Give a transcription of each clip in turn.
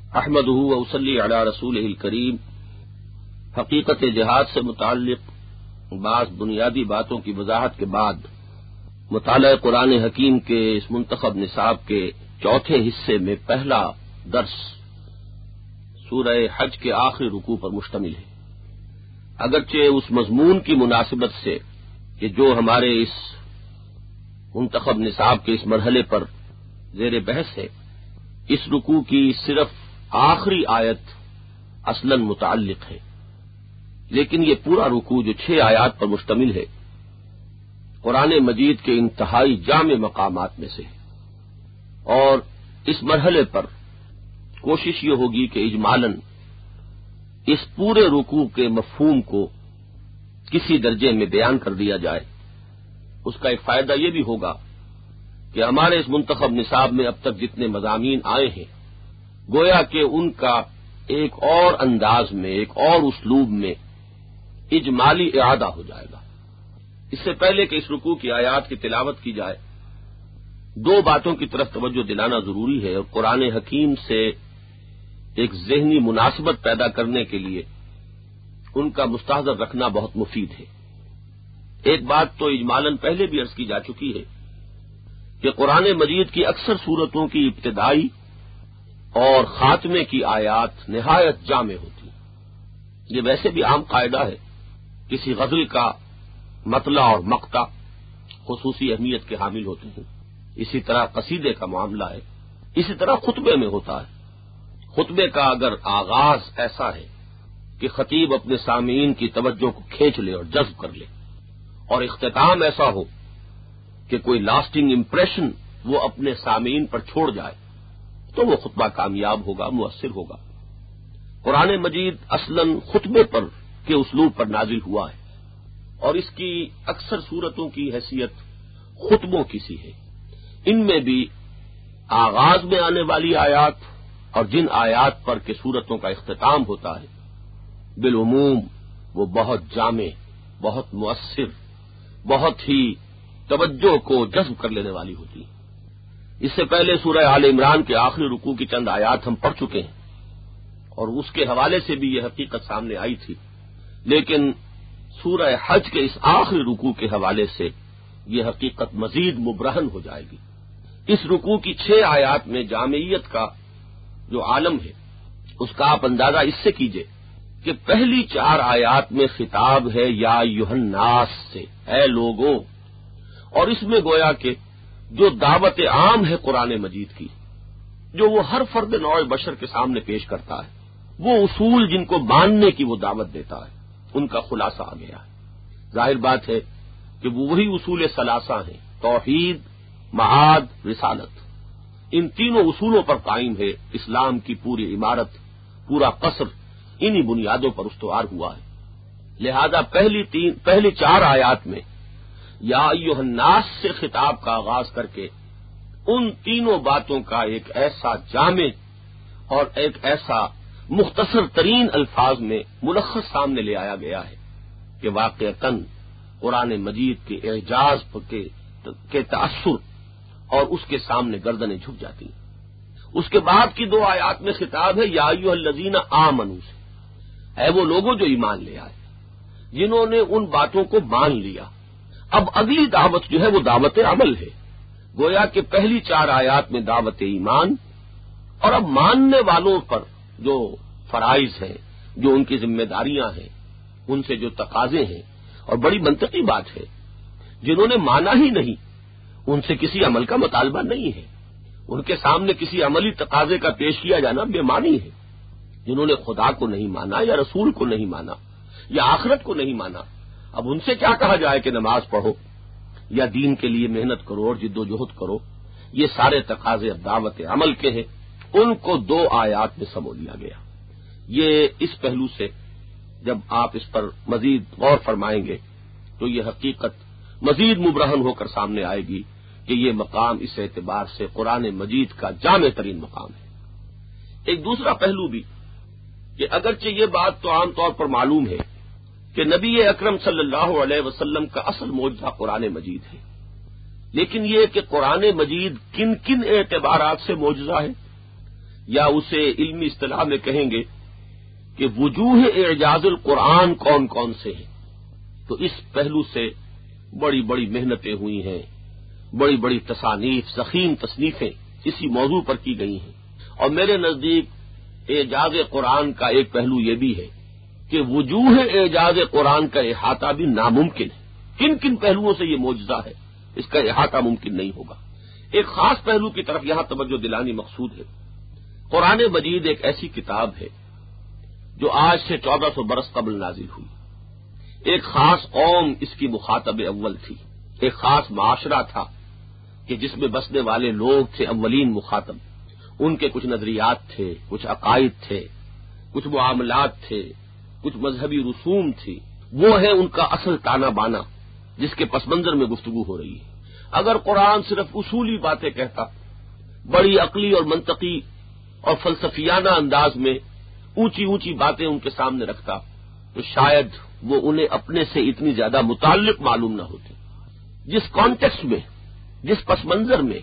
احمدہ و اصلی علی رسولہ الکریم۔ حقیقت جہاد سے متعلق بعض بنیادی باتوں کی وضاحت کے بعد مطالعہ قرآن حکیم کے اس منتخب نصاب کے چوتھے حصے میں پہلا درس سورہ حج کے آخری رکوع پر مشتمل ہے۔ اگرچہ اس مضمون کی مناسبت سے کہ جو ہمارے اس منتخب نصاب کے اس مرحلے پر زیر بحث ہے، اس رکوع کی صرف آخری آیت اصلاً متعلق ہے، لیکن یہ پورا رکوع جو 6 آیات پر مشتمل ہے قرآن مجید کے انتہائی جامع مقامات میں سے ہے، اور اس مرحلے پر کوشش یہ ہوگی کہ اجمالاً اس پورے رکوع کے مفہوم کو کسی درجے میں بیان کر دیا جائے۔ اس کا ایک فائدہ یہ بھی ہوگا کہ ہمارے اس منتخب نصاب میں اب تک جتنے مضامین آئے ہیں گویا کہ ان کا ایک اور انداز میں، ایک اور اسلوب میں اجمالی اعادہ ہو جائے گا۔ اس سے پہلے کہ اس رکوع کی آیات کی تلاوت کی جائے، 2 باتوں کی طرف توجہ دلانا ضروری ہے، اور قرآن حکیم سے ایک ذہنی مناسبت پیدا کرنے کے لیے ان کا مستحضر رکھنا بہت مفید ہے۔ ایک بات تو اجمالاً پہلے بھی عرض کی جا چکی ہے کہ قرآن مجید کی اکثر صورتوں کی ابتدائی اور خاتمے کی آیات نہایت جامع ہوتی ہیں۔ یہ ویسے بھی عام قاعدہ ہے، کسی غزل کا مطلع اور مقطع خصوصی اہمیت کے حامل ہوتے ہیں، اسی طرح قصیدے کا معاملہ ہے، اسی طرح خطبے میں ہوتا ہے۔ خطبے کا اگر آغاز ایسا ہے کہ خطیب اپنے سامعین کی توجہ کو کھینچ لے اور جذب کر لے، اور اختتام ایسا ہو کہ کوئی لاسٹنگ امپریشن وہ اپنے سامعین پر چھوڑ جائے، تو وہ خطبہ کامیاب ہوگا، مؤثر ہوگا۔ قرآن مجید اصلاً خطبے پر کے اسلوب پر نازل ہوا ہے، اور اس کی اکثر صورتوں کی حیثیت خطبوں کی سی ہے۔ ان میں بھی آغاز میں آنے والی آیات اور جن آیات پر کہ صورتوں کا اختتام ہوتا ہے بالعموم وہ بہت جامع، بہت مؤثر، بہت ہی توجہ کو جذب کر لینے والی ہوتی ہے۔ اس سے پہلے سورہ آل عمران کے آخری رکوع کی چند آیات ہم پڑھ چکے ہیں، اور اس کے حوالے سے بھی یہ حقیقت سامنے آئی تھی، لیکن سورہ حج کے اس آخری رکوع کے حوالے سے یہ حقیقت مزید مبرہن ہو جائے گی۔ اس رکوع کی 6 آیات میں جامعیت کا جو عالم ہے اس کا آپ اندازہ اس سے کیجئے کہ پہلی 4 آیات میں خطاب ہے یا ایھا الناس سے، اے لوگوں، اور اس میں گویا کہ جو دعوت عام ہے قرآن مجید کی، جو وہ ہر فرد نوع بشر کے سامنے پیش کرتا ہے، وہ اصول جن کو ماننے کی وہ دعوت دیتا ہے، ان کا خلاصہ آ گیا ہے۔ ظاہر بات ہے کہ وہ وہی اصول ثلاثہ ہیں، توحید، معاد، رسالت۔ ان تینوں اصولوں پر قائم ہے اسلام کی پوری عمارت، پورا قصر انہی بنیادوں پر استوار ہوا ہے۔ لہذا پہلی 4 آیات میں یا ایھا الناس سے خطاب کا آغاز کر کے ان تینوں باتوں کا ایک ایسا جامع اور ایک ایسا مختصر ترین الفاظ میں ملخص سامنے لے آیا گیا ہے کہ واقعتاً قرآن مجید کے اعجاز کے تأثر اور اس کے سامنے گردنیں جھک جاتی ہیں۔ اس کے بعد کی 2 آیات میں خطاب ہے یا ایھا الذین آمنوا سے، اے وہ لوگوں جو ایمان لے آئے، جنہوں نے ان باتوں کو مان لیا۔ اب اگلی دعوت جو ہے وہ دعوت عمل ہے، گویا کہ پہلی 4 آیات میں دعوت ایمان، اور اب ماننے والوں پر جو فرائض ہیں، جو ان کی ذمہ داریاں ہیں، ان سے جو تقاضے ہیں، اور بڑی منطقی بات ہے، جنہوں نے مانا ہی نہیں ان سے کسی عمل کا مطالبہ نہیں ہے، ان کے سامنے کسی عملی تقاضے کا پیش کیا جانا بے معنی ہے۔ جنہوں نے خدا کو نہیں مانا یا رسول کو نہیں مانا یا آخرت کو نہیں مانا، اب ان سے کیا کہا جائے کہ نماز پڑھو یا دین کے لیے محنت کرو اور جد و جہد کرو؟ یہ سارے تقاضے اب دعوت عمل کے ہیں، ان کو 2 آیات میں سمو لیا گیا۔ یہ اس پہلو سے جب آپ اس پر مزید غور فرمائیں گے تو یہ حقیقت مزید مبرہن ہو کر سامنے آئے گی کہ یہ مقام اس اعتبار سے قرآن مجید کا جامع ترین مقام ہے۔ ایک دوسرا پہلو بھی کہ اگرچہ یہ بات تو عام طور پر معلوم ہے کہ نبی اکرم صلی اللہ علیہ وسلم کا اصل معجزہ قرآن مجید ہے، لیکن یہ کہ قرآن مجید کن کن اعتبارات سے معجزہ ہے، یا اسے علمی اصطلاح میں کہیں گے کہ وجوہ اعجاز القرآن کون کون سے ہیں، تو اس پہلو سے بڑی بڑی محنتیں ہوئی ہیں، بڑی بڑی تصانیف، ضخیم تصنیفیں اسی موضوع پر کی گئی ہیں۔ اور میرے نزدیک اعجاز قرآن کا ایک پہلو یہ بھی ہے کہ وجوہ اعجاز قرآن کا احاطہ بھی ناممکن ہے۔ کن کن پہلوؤں سے یہ معجزہ ہے، اس کا احاطہ ممکن نہیں ہوگا۔ ایک خاص پہلو کی طرف یہاں توجہ دلانی مقصود ہے۔ قرآن مجید ایک ایسی کتاب ہے جو آج سے 1400 برس قبل نازل ہوئی۔ ایک خاص قوم اس کی مخاطب اول تھی، ایک خاص معاشرہ تھا کہ جس میں بسنے والے لوگ تھے اولین مخاطب۔ ان کے کچھ نظریات تھے، کچھ عقائد تھے، کچھ معاملات تھے، کچھ مذہبی رسوم تھی۔ وہ ہے ان کا اصل تانا بانا جس کے پس منظر میں گفتگو ہو رہی ہے۔ اگر قرآن صرف اصولی باتیں کہتا، بڑی عقلی اور منطقی اور فلسفیانہ انداز میں اونچی اونچی باتیں ان کے سامنے رکھتا تو شاید وہ انہیں اپنے سے اتنی زیادہ متعلق معلوم نہ ہوتے۔ جس کانٹیکسٹ میں، جس پس منظر میں،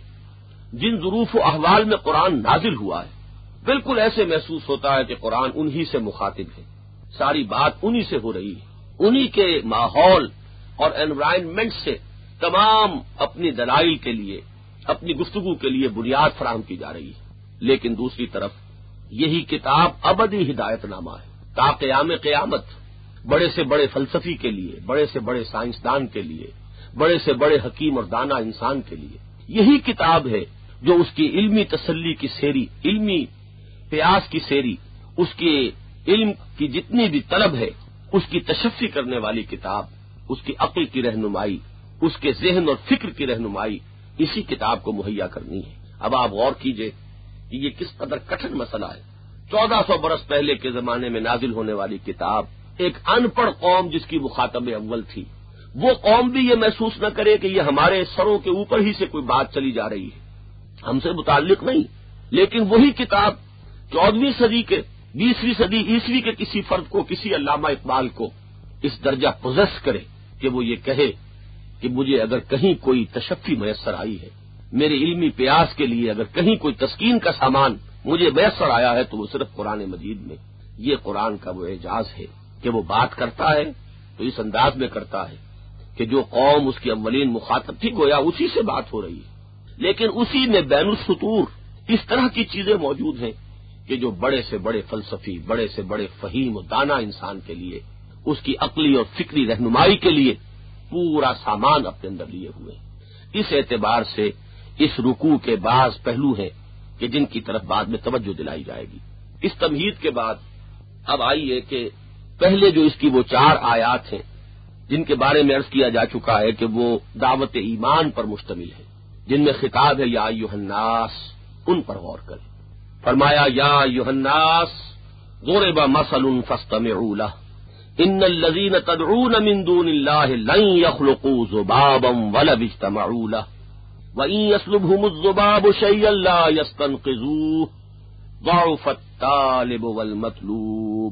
جن ظروف و احوال میں قرآن نازل ہوا ہے، بالکل ایسے محسوس ہوتا ہے کہ قرآن انہی سے مخاطب ہے، ساری بات انہی سے ہو رہی ہے، انہی کے ماحول اور انوائرنمنٹ سے تمام اپنی دلائل کے لیے، اپنی گفتگو کے لیے بنیاد فراہم کی جا رہی ہے۔ لیکن دوسری طرف یہی کتاب ابدی ہدایت نامہ ہے، تا قیام قیامت، بڑے سے بڑے فلسفی کے لیے، بڑے سے بڑے سائنسدان کے لیے، بڑے سے بڑے حکیم اور دانا انسان کے لیے۔ یہی کتاب ہے جو اس کی علمی تسلی کی سیری، علمی پیاس کی سیری، اس کے علم کی جتنی بھی طلب ہے، اس کی تشفی کرنے والی کتاب، اس کی عقل کی رہنمائی، اس کے ذہن اور فکر کی رہنمائی اسی کتاب کو مہیا کرنی ہے۔ اب آپ غور کیجئے کہ یہ کس قدر کٹھن مسئلہ ہے۔ 1400 برس پہلے کے زمانے میں نازل ہونے والی کتاب، ایک ان پڑھ قوم جس کی مخاطب اول تھی، وہ قوم بھی یہ محسوس نہ کرے کہ یہ ہمارے سروں کے اوپر ہی سے کوئی بات چلی جا رہی ہے، ہم سے متعلق نہیں۔ لیکن وہی کتاب 14ویں صدی کے، 20ویں صدی عیسوی کے کسی فرد کو، کسی علامہ اقبال کو اس درجہ پوزیس کرے کہ وہ یہ کہے کہ مجھے اگر کہیں کوئی تشفی میسر آئی ہے، میرے علمی پیاس کے لیے اگر کہیں کوئی تسکین کا سامان مجھے میسر آیا ہے تو وہ صرف قرآن مجید میں۔ یہ قرآن کا وہ اعجاز ہے کہ وہ بات کرتا ہے تو اس انداز میں کرتا ہے کہ جو قوم اس کی اولین مخاطب تھی گویا اسی سے بات ہو رہی ہے، لیکن اسی میں بین السطور اس طرح کی چیزیں موجود ہیں کہ جو بڑے سے بڑے فلسفی، بڑے سے بڑے فہیم و دانا انسان کے لیے، اس کی عقلی اور فکری رہنمائی کے لیے پورا سامان اپنے اندر لیے ہوئے ہیں۔ اس اعتبار سے اس رکوع کے بعض پہلو ہیں کہ جن کی طرف بعد میں توجہ دلائی جائے گی۔ اس تمہید کے بعد اب آئیے کہ پہلے جو اس کی وہ 4 آیات ہیں جن کے بارے میں عرض کیا جا چکا ہے کہ وہ دعوت ایمان پر مشتمل ہے، جن میں خطاب ہے یا ایھا الناس، ان پر غور کریں۔ فرمایا یا ایھا الناس ضرب مثل فاستمعوا له ان الذين تدعون من دون الله لن يخلقوا ذبابا ولو اجتمعوا له وان يسلبهم الذباب شيئا لا يستنقذوه ضعف الطالب والمطلوب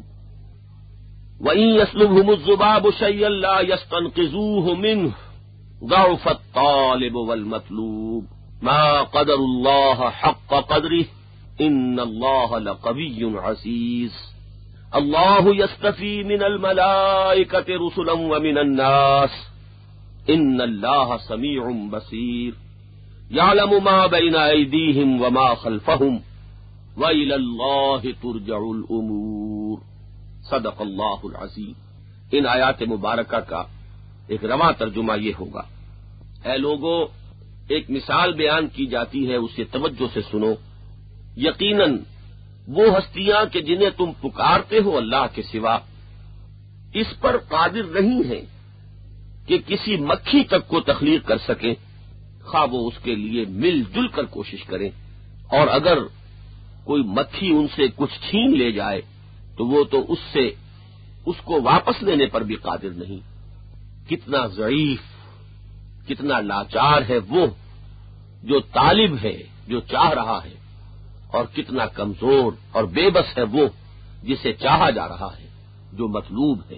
وان يسلبهم الذباب شيئا لا يستنقذوه منه ضعف الطالب والمطلوب ما قدر الله حق قدره ان الله لقوي عزيز اللہ یستفی من الملائکۃ رسلا ومن الناس ان اللہ سمیع بصیر یعلم ما بین ایدیہم وما خلفہم وإلی اللہ ترجع الامور۔ صدق اللہ العظیم۔ ان آیات مبارکہ کا ایک رواں ترجمہ یہ ہوگا، اے لوگو ایک مثال بیان کی جاتی ہے، اسے توجہ سے سنو۔ یقیناً وہ ہستیاں کہ جنہیں تم پکارتے ہو اللہ کے سوا، اس پر قادر نہیں ہیں کہ کسی مکھی تک کو تخلیق کر سکیں، خواہ وہ اس کے لیے مل جل کر کوشش کریں، اور اگر کوئی مکھی ان سے کچھ چھین لے جائے تو وہ تو اس کو واپس لینے پر بھی قادر نہیں۔ کتنا ضعیف، کتنا لاچار ہے وہ جو طالب ہے، جو چاہ رہا ہے، اور کتنا کمزور اور بے بس ہے وہ جسے چاہا جا رہا ہے، جو مطلوب ہے۔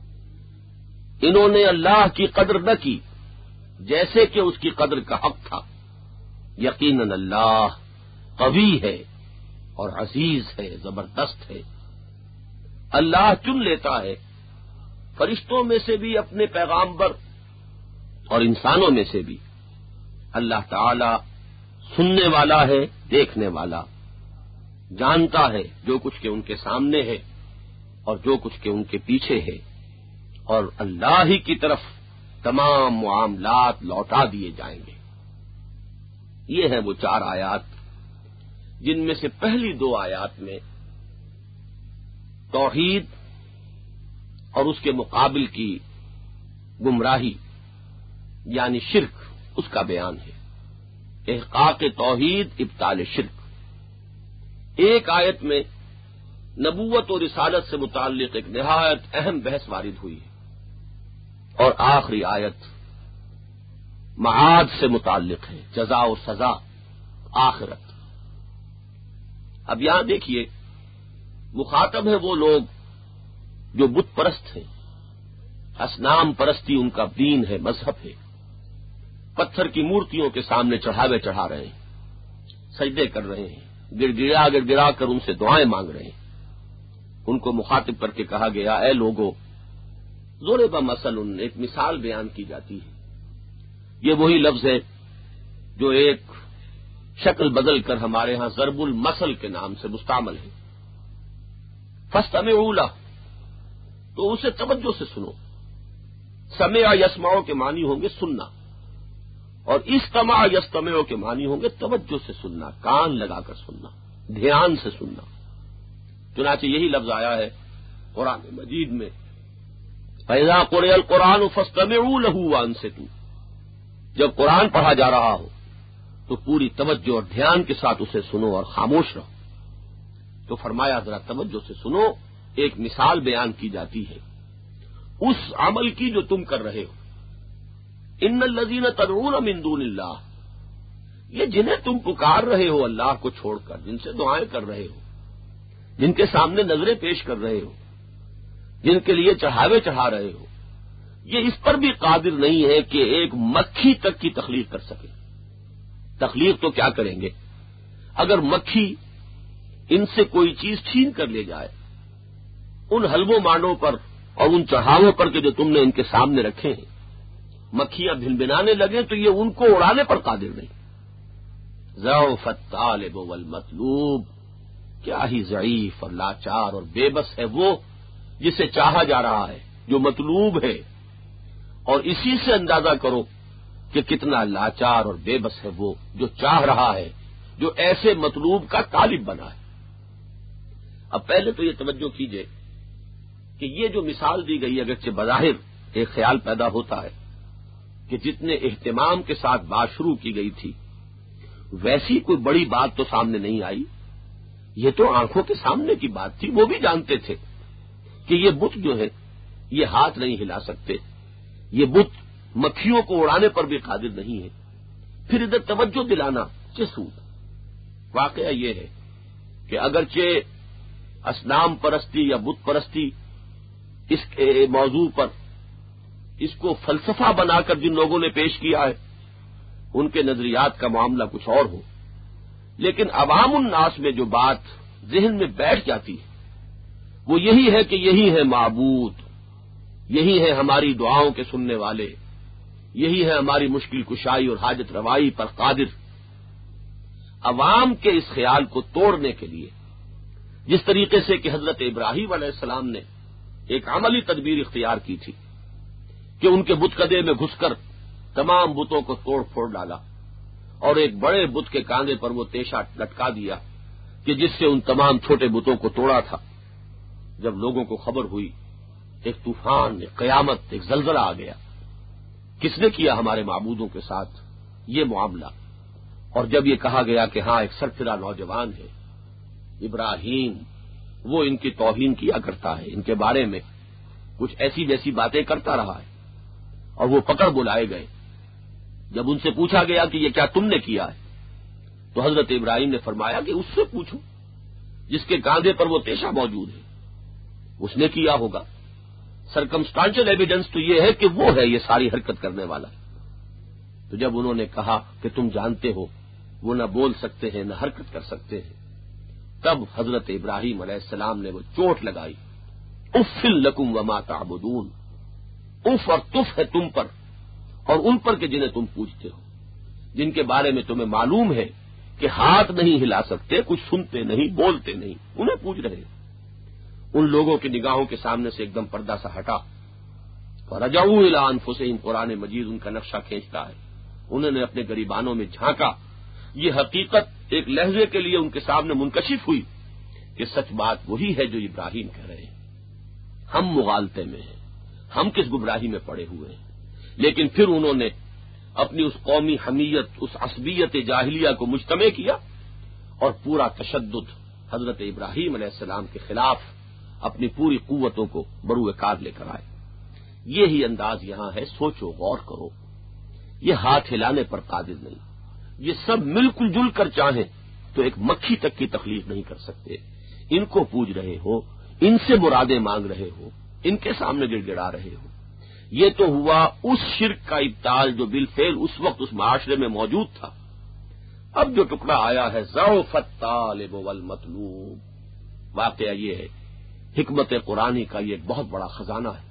انہوں نے اللہ کی قدر نہ کی جیسے کہ اس کی قدر کا حق تھا۔ یقیناً اللہ قوی ہے اور عزیز ہے، زبردست ہے۔ اللہ چن لیتا ہے فرشتوں میں سے بھی اپنے پیغامبر اور انسانوں میں سے بھی۔ اللہ تعالی سننے والا ہے، دیکھنے والا، جانتا ہے جو کچھ کہ ان کے سامنے ہے اور جو کچھ کہ ان کے پیچھے ہے، اور اللہ ہی کی طرف تمام معاملات لوٹا دیے جائیں گے۔ یہ ہیں وہ 4 آیات جن میں سے پہلی 2 آیات میں توحید اور اس کے مقابل کی گمراہی یعنی شرک اس کا بیان ہے۔ احقاق توحید، ابطال شرک۔ ایک آیت میں نبوت اور رسالت سے متعلق ایک نہایت اہم بحث وارد ہوئی ہے، اور آخری آیت معاد سے متعلق ہے، جزا و سزا، آخرت۔ اب یہاں دیکھیے، مخاطب ہے وہ لوگ جو بت پرست ہیں، اصنام پرستی ان کا دین ہے، مذہب ہے، پتھر کی مورتیوں کے سامنے چڑھاوے چڑھا رہے ہیں، سجدے کر رہے ہیں، گڑ گڑا کر ان سے دعائیں مانگ رہے ہیں۔ ان کو مخاطب کر کے کہا گیا، اے لوگو، ضرب مثل، ایک مثال بیان کی جاتی ہے۔ یہ وہی لفظ ہے جو ایک شکل بدل کر ہمارے ہاں ضرب المثل کے نام سے مستعمل ہے۔ فاستمعوا لہ، تو اسے توجہ سے سنو۔ سمع یسمع کے معنی ہوں گے سننا، اور استمع یستمع کے معنی ہوں گے توجہ سے سننا، کان لگا کر سننا، دھیان سے سننا۔ چنانچہ یہی لفظ آیا ہے قرآن مجید میں، فَإِذَا قُرِئَ الْقُرْآنُ فَاسْتَمِعُوا لَهُ وَأَنصِتُوا، جب قرآن پڑھا جا رہا ہو تو پوری توجہ اور دھیان کے ساتھ اسے سنو اور خاموش رہو۔ تو فرمایا ذرا توجہ سے سنو، ایک مثال بیان کی جاتی ہے اس عمل کی جو تم کر رہے ہو۔ ان الذین تدعون من دون اللہ، یہ جنہیں تم پکار رہے ہو اللہ کو چھوڑ کر، جن سے دعائیں کر رہے ہو، جن کے سامنے نظریں پیش کر رہے ہو، جن کے لیے چڑھاوے چڑھا رہے ہو، یہ اس پر بھی قادر نہیں ہے کہ ایک مکھی تک کی تخلیق کر سکے۔ تخلیق تو کیا کریں گے؟ اگر مکھی ان سے کوئی چیز چھین کر لے جائے، ان حلووں مانڈوں پر اور ان چڑھاووں پر کہ جو تم نے ان کے سامنے رکھے ہیں، مکھیاں بھن بھنانے لگے تو یہ ان کو اڑانے پر قادر نہیں۔ ضعف الطالب والمطلوب، کیا ہی ضعیف اور لاچار اور بے بس ہے وہ جسے چاہا جا رہا ہے، جو مطلوب ہے، اور اسی سے اندازہ کرو کہ کتنا لاچار اور بے بس ہے وہ جو چاہ رہا ہے، جو ایسے مطلوب کا طالب بنا ہے۔ اب پہلے تو یہ توجہ کیجئے کہ یہ جو مثال دی گئی، اگرچہ بظاہر ایک خیال پیدا ہوتا ہے کہ جتنے اہتمام کے ساتھ بات شروع کی گئی تھی ویسی کوئی بڑی بات تو سامنے نہیں آئی، یہ تو آنکھوں کے سامنے کی بات تھی۔ وہ بھی جانتے تھے کہ یہ بت جو ہے یہ ہاتھ نہیں ہلا سکتے، یہ بت مکھیوں کو اڑانے پر بھی قادر نہیں ہے، پھر ادھر توجہ دلانا کیا سود؟ واقعہ یہ ہے کہ اگرچہ اصنام پرستی یا بت پرستی اس کے موضوع پر اس کو فلسفہ بنا کر جن لوگوں نے پیش کیا ہے ان کے نظریات کا معاملہ کچھ اور ہو، لیکن عوام الناس میں جو بات ذہن میں بیٹھ جاتی ہے وہ یہی ہے کہ یہی ہے معبود، یہی ہے ہماری دعاؤں کے سننے والے، یہی ہے ہماری مشکل کشائی اور حاجت روائی پر قادر۔ عوام کے اس خیال کو توڑنے کے لیے جس طریقے سے کہ حضرت ابراہیم علیہ السلام نے ایک عملی تدبیر اختیار کی تھی کہ ان کے بت کدے میں گھس کر تمام بتوں کو توڑ پھوڑ ڈالا اور ایک بڑے بت کے کاندھے پر وہ تیشا لٹکا دیا کہ جس سے ان تمام چھوٹے بتوں کو توڑا تھا۔ جب لوگوں کو خبر ہوئی، ایک طوفان، ایک قیامت، ایک زلزلہ آ گیا، کس نے کیا ہمارے معبودوں کے ساتھ یہ معاملہ؟ اور جب یہ کہا گیا کہ ہاں ایک سرفراہ نوجوان ہے ابراہیم، وہ ان کی توہین کیا کرتا ہے، ان کے بارے میں کچھ ایسی ویسی باتیں کرتا رہا ہے، اور وہ پکڑ بلائے گئے۔ جب ان سے پوچھا گیا کہ یہ کیا تم نے کیا ہے تو حضرت ابراہیم نے فرمایا کہ اس سے پوچھو جس کے کاندھے پر وہ تیشا موجود ہے، اس نے کیا ہوگا۔ سرکمسٹانشل ایویڈنس تو یہ ہے کہ وہ ہے یہ ساری حرکت کرنے والا۔ تو جب انہوں نے کہا کہ تم جانتے ہو وہ نہ بول سکتے ہیں نہ حرکت کر سکتے ہیں، تب حضرت ابراہیم علیہ السلام نے وہ چوٹ لگائی، اف لکم وما تعبدون، اف اور تف ہے تم پر اور ان پر کہ جنہیں تم پوجتے ہو، جن کے بارے میں تمہیں معلوم ہے کہ ہاتھ نہیں ہلا سکتے، کچھ سنتے نہیں، بولتے نہیں، انہیں پوج رہے ہو۔ ان لوگوں کی نگاہوں کے سامنے سے ایک دم پردہ سا ہٹا، فرجعوا الی انفسہم، قرآن مجید ان کا نقشہ کھینچتا ہے، انہوں نے اپنے گریبانوں میں جھانکا، یہ حقیقت ایک لہجے کے لیے ان کے سامنے منکشف ہوئی کہ سچ بات وہی ہے جو ابراہیم کہہ رہے ہیں، ہم مغالطے میں ہیں، ہم کس گمراہی میں پڑے ہوئے ہیں۔ لیکن پھر انہوں نے اپنی اس قومی حمیت، اس عصبیت جاہلیہ کو مجتمع کیا اور پورا تشدد حضرت ابراہیم علیہ السلام کے خلاف اپنی پوری قوتوں کو بروئے کار لے کر آئے۔ یہی انداز یہاں ہے، سوچو، غور کرو، یہ ہاتھ ہلانے پر قادر نہیں، یہ سب مل جل کر چاہیں تو ایک مکھی تک کی تخلیق نہیں کر سکتے، ان کو پوج رہے ہو، ان سے مرادیں مانگ رہے ہو، ان کے سامنے گڑ گڑا رہے ہو۔ یہ تو ہوا اس شرک کا ابطال جو بالفعل اس وقت اس معاشرے میں موجود تھا۔ اب جو ٹکڑا آیا ہے ضعف الطالب والمطلوب، واقعہ یہ ہے، حکمت قرآنی کا یہ ایک بہت بڑا خزانہ ہے۔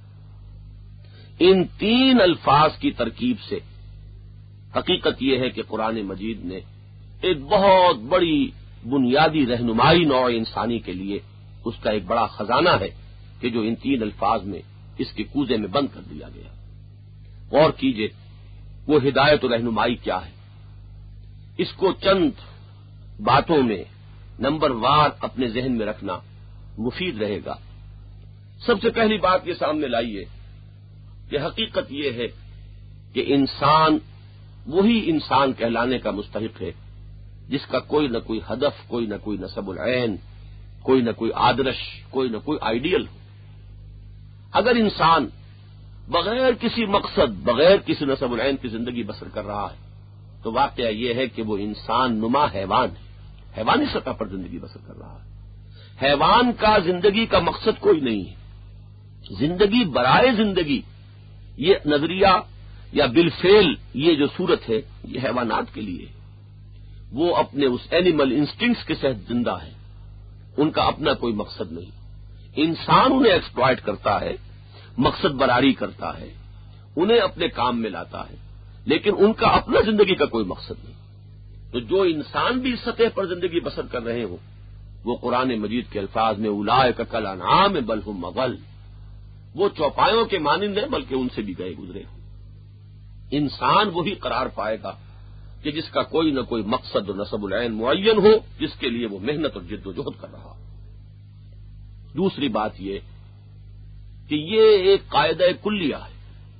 ان تین الفاظ کی ترکیب سے حقیقت یہ ہے کہ قرآن مجید نے ایک بہت بڑی بنیادی رہنمائی نوع انسانی کے لیے اس کا ایک بڑا خزانہ ہے کہ جو ان تین الفاظ میں اس کے کوزے میں بند کر دیا گیا۔ غور کیجئے وہ ہدایت و رہنمائی کیا ہے، اس کو چند باتوں میں نمبر وار اپنے ذہن میں رکھنا مفید رہے گا۔ سب سے پہلی بات یہ سامنے لائیے کہ حقیقت یہ ہے کہ انسان وہی انسان کہلانے کا مستحق ہے جس کا کوئی نہ کوئی ہدف، کوئی نہ کوئی نصب العین، کوئی نہ کوئی آدرش، کوئی نہ کوئی آئیڈیل ہو۔ اگر انسان بغیر کسی مقصد، بغیر کسی نصب العین کی زندگی بسر کر رہا ہے تو واقعہ یہ ہے کہ وہ انسان نما حیوان ہے، حیوانی سطح پر زندگی بسر کر رہا ہے۔ حیوان کا زندگی کا مقصد کوئی نہیں ہے، زندگی برائے زندگی یہ نظریہ یا بالفعل یہ جو صورت ہے یہ حیوانات کے لیے، وہ اپنے اس اینیمل انسٹنکٹس کے تحت زندہ ہے، ان کا اپنا کوئی مقصد نہیں۔ انسان انہیں ایکسپلائٹ کرتا ہے، مقصد براری کرتا ہے، انہیں اپنے کام میں لاتا ہے، لیکن ان کا اپنا زندگی کا کوئی مقصد نہیں۔ تو جو انسان بھی اس سطح پر زندگی بسر کر رہے ہوں وہ قرآن مجید کے الفاظ میں اولئک کالانعام بل ہم اضل، وہ چوپایوں کے مانند ہیں بلکہ ان سے بھی گئے گزرے ہوں۔ انسان وہی قرار پائے گا کہ جس کا کوئی نہ کوئی مقصد و نصب العین معین ہو، جس کے لیے وہ محنت اور جد و جہد کر رہا۔ دوسری بات یہ کہ یہ ایک قاعدہ کلیہ ہے،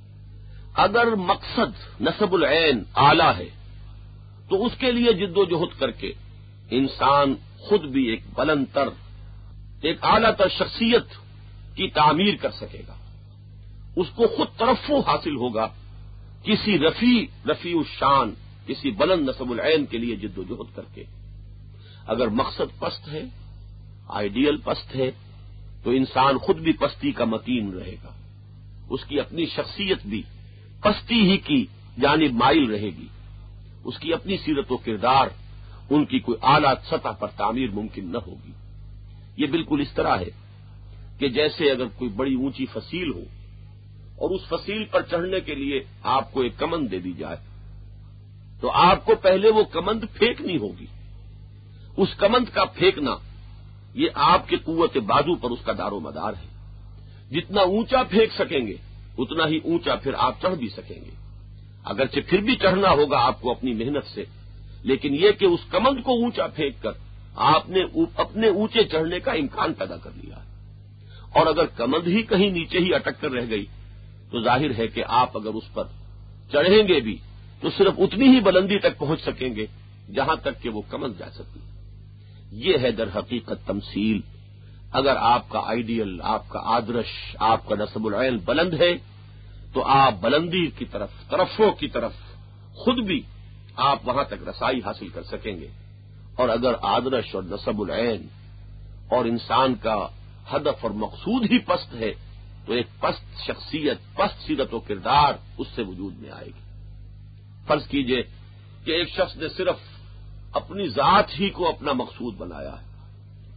اگر مقصد نصب العین اعلیٰ ہے تو اس کے لیے جد و جہد کر کے انسان خود بھی ایک بلند تر، ایک اعلیٰ تر شخصیت کی تعمیر کر سکے گا، اس کو خود ترفع حاصل ہوگا کسی رفیع الشان، کسی بلند نصب العین کے لیے جد و جہد کر کے۔ اگر مقصد پست ہے، آئیڈیل پست ہے، تو انسان خود بھی پستی کا متین رہے گا، اس کی اپنی شخصیت بھی پستی ہی کی جانب مائل رہے گی، اس کی اپنی سیرت و کردار، ان کی کوئی اعلیٰ سطح پر تعمیر ممکن نہ ہوگی۔ یہ بالکل اس طرح ہے کہ جیسے اگر کوئی بڑی اونچی فصیل ہو اور اس فصیل پر چڑھنے کے لیے آپ کو ایک کمند دے دی جائے تو آپ کو پہلے وہ کمند پھینکنی ہوگی، اس کمند کا پھینکنا یہ آپ کے قوت بازو پر اس کا دار و مدار ہے، جتنا اونچا پھینک سکیں گے اتنا ہی اونچا پھر آپ چڑھ بھی سکیں گے، اگرچہ پھر بھی چڑھنا ہوگا آپ کو اپنی محنت سے، لیکن یہ کہ اس کمند کو اونچا پھینک کر آپ نے اپنے اونچے چڑھنے کا امکان پیدا کر لیا ہے۔ اور اگر کمند ہی کہیں نیچے ہی اٹک کر رہ گئی تو ظاہر ہے کہ آپ اگر اس پر چڑھیں گے بھی تو صرف اتنی ہی بلندی تک پہنچ سکیں گے جہاں تک کہ وہ کمند جا سکتی۔ یہ ہے در حقیقت تمثیل۔ اگر آپ کا آئیڈیل، آپ کا آدرش، آپ کا نصب العین بلند ہے تو آپ بلندی کی طرف، ترفع کی طرف خود بھی آپ وہاں تک رسائی حاصل کر سکیں گے، اور اگر آدرش اور نصب العین اور انسان کا ہدف اور مقصود ہی پست ہے تو ایک پست شخصیت، پست سیرت و کردار اس سے وجود میں آئے گی۔ فرض کیجئے کہ ایک شخص نے صرف اپنی ذات ہی کو اپنا مقصود بنایا ہے،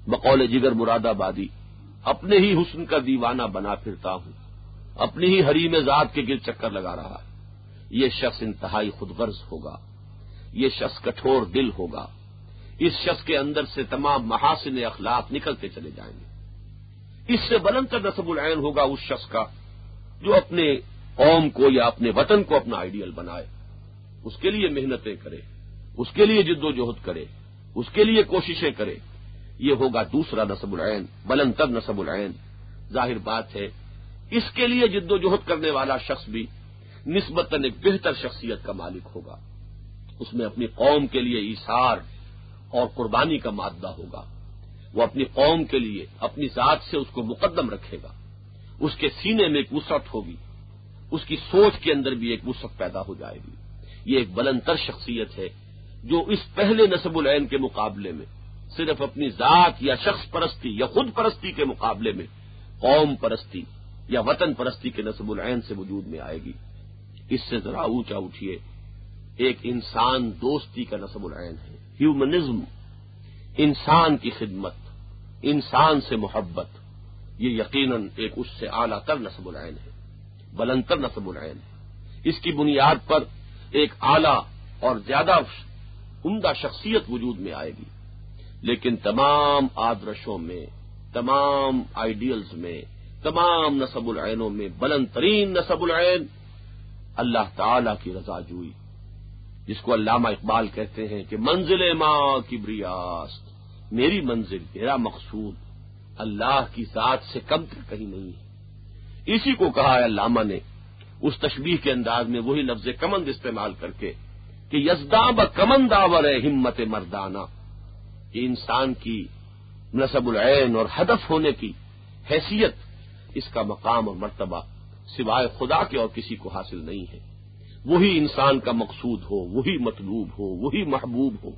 بقول جگر مراد آبادی اپنے ہی حسن کا دیوانہ بنا پھرتا ہوں، اپنی ہی حریم ذات کے گرد چکر لگا رہا ہے، یہ شخص انتہائی خود غرض ہوگا، یہ شخص کٹھور دل ہوگا، اس شخص کے اندر سے تمام محاسن اخلاق نکلتے چلے جائیں گے۔ اس سے بلند تر نصب العین ہوگا اس شخص کا جو اپنے قوم کو یا اپنے وطن کو اپنا آئیڈیل بنائے، اس کے لیے محنتیں کرے، اس کے لیے جد و جہد کرے، اس کے لیے کوششیں کرے، یہ ہوگا دوسرا نصب العین، بلند تر نصب العین۔ ظاہر بات ہے اس کے لیے جد و جہد کرنے والا شخص بھی نسبتاً ایک بہتر شخصیت کا مالک ہوگا، اس میں اپنی قوم کے لیے ایثار اور قربانی کا مادہ ہوگا، وہ اپنی قوم کے لیے اپنی ذات سے اس کو مقدم رکھے گا، اس کے سینے میں ایک وسعت ہوگی، اس کی سوچ کے اندر بھی ایک وسعت پیدا ہو جائے گی۔ یہ ایک بلند تر شخصیت ہے جو اس پہلے نصب العین کے مقابلے میں صرف اپنی ذات یا شخص پرستی یا خود پرستی کے مقابلے میں قوم پرستی یا وطن پرستی کے نصب العین سے وجود میں آئے گی۔ اس سے ذرا اونچا اٹھیے، ایک انسان دوستی کا نصب العین ہے، ہیومنزم، انسان کی خدمت، انسان سے محبت، یہ یقیناً ایک اس سے اعلیٰ تر نصب العین ہے، بلند تر نصب العین ہے۔ اس کی بنیاد پر ایک اعلیٰ اور زیادہ عمدہ شخصیت وجود میں آئے گی، لیکن تمام آدرشوں میں، تمام آئیڈیلز میں، تمام نصب العینوں میں بلند ترین نصب العین اللہ تعالی کی رضا جوئی، جس کو علامہ اقبال کہتے ہیں کہ منزل ماں کبریاست، میری منزل، میرا مقصود اللہ کی ذات سے کم تر کہیں نہیں ہے۔ اسی کو کہا ہے علامہ نے اس تشبیہ کے انداز میں وہی لفظ کمند استعمال کر کے کہ یزداں بکمند آور ہمت مردانہ، کہ انسان کی نصب العین اور ہدف ہونے کی حیثیت، اس کا مقام اور مرتبہ سوائے خدا کے اور کسی کو حاصل نہیں ہے۔ وہی انسان کا مقصود ہو، وہی مطلوب ہو، وہی محبوب ہو۔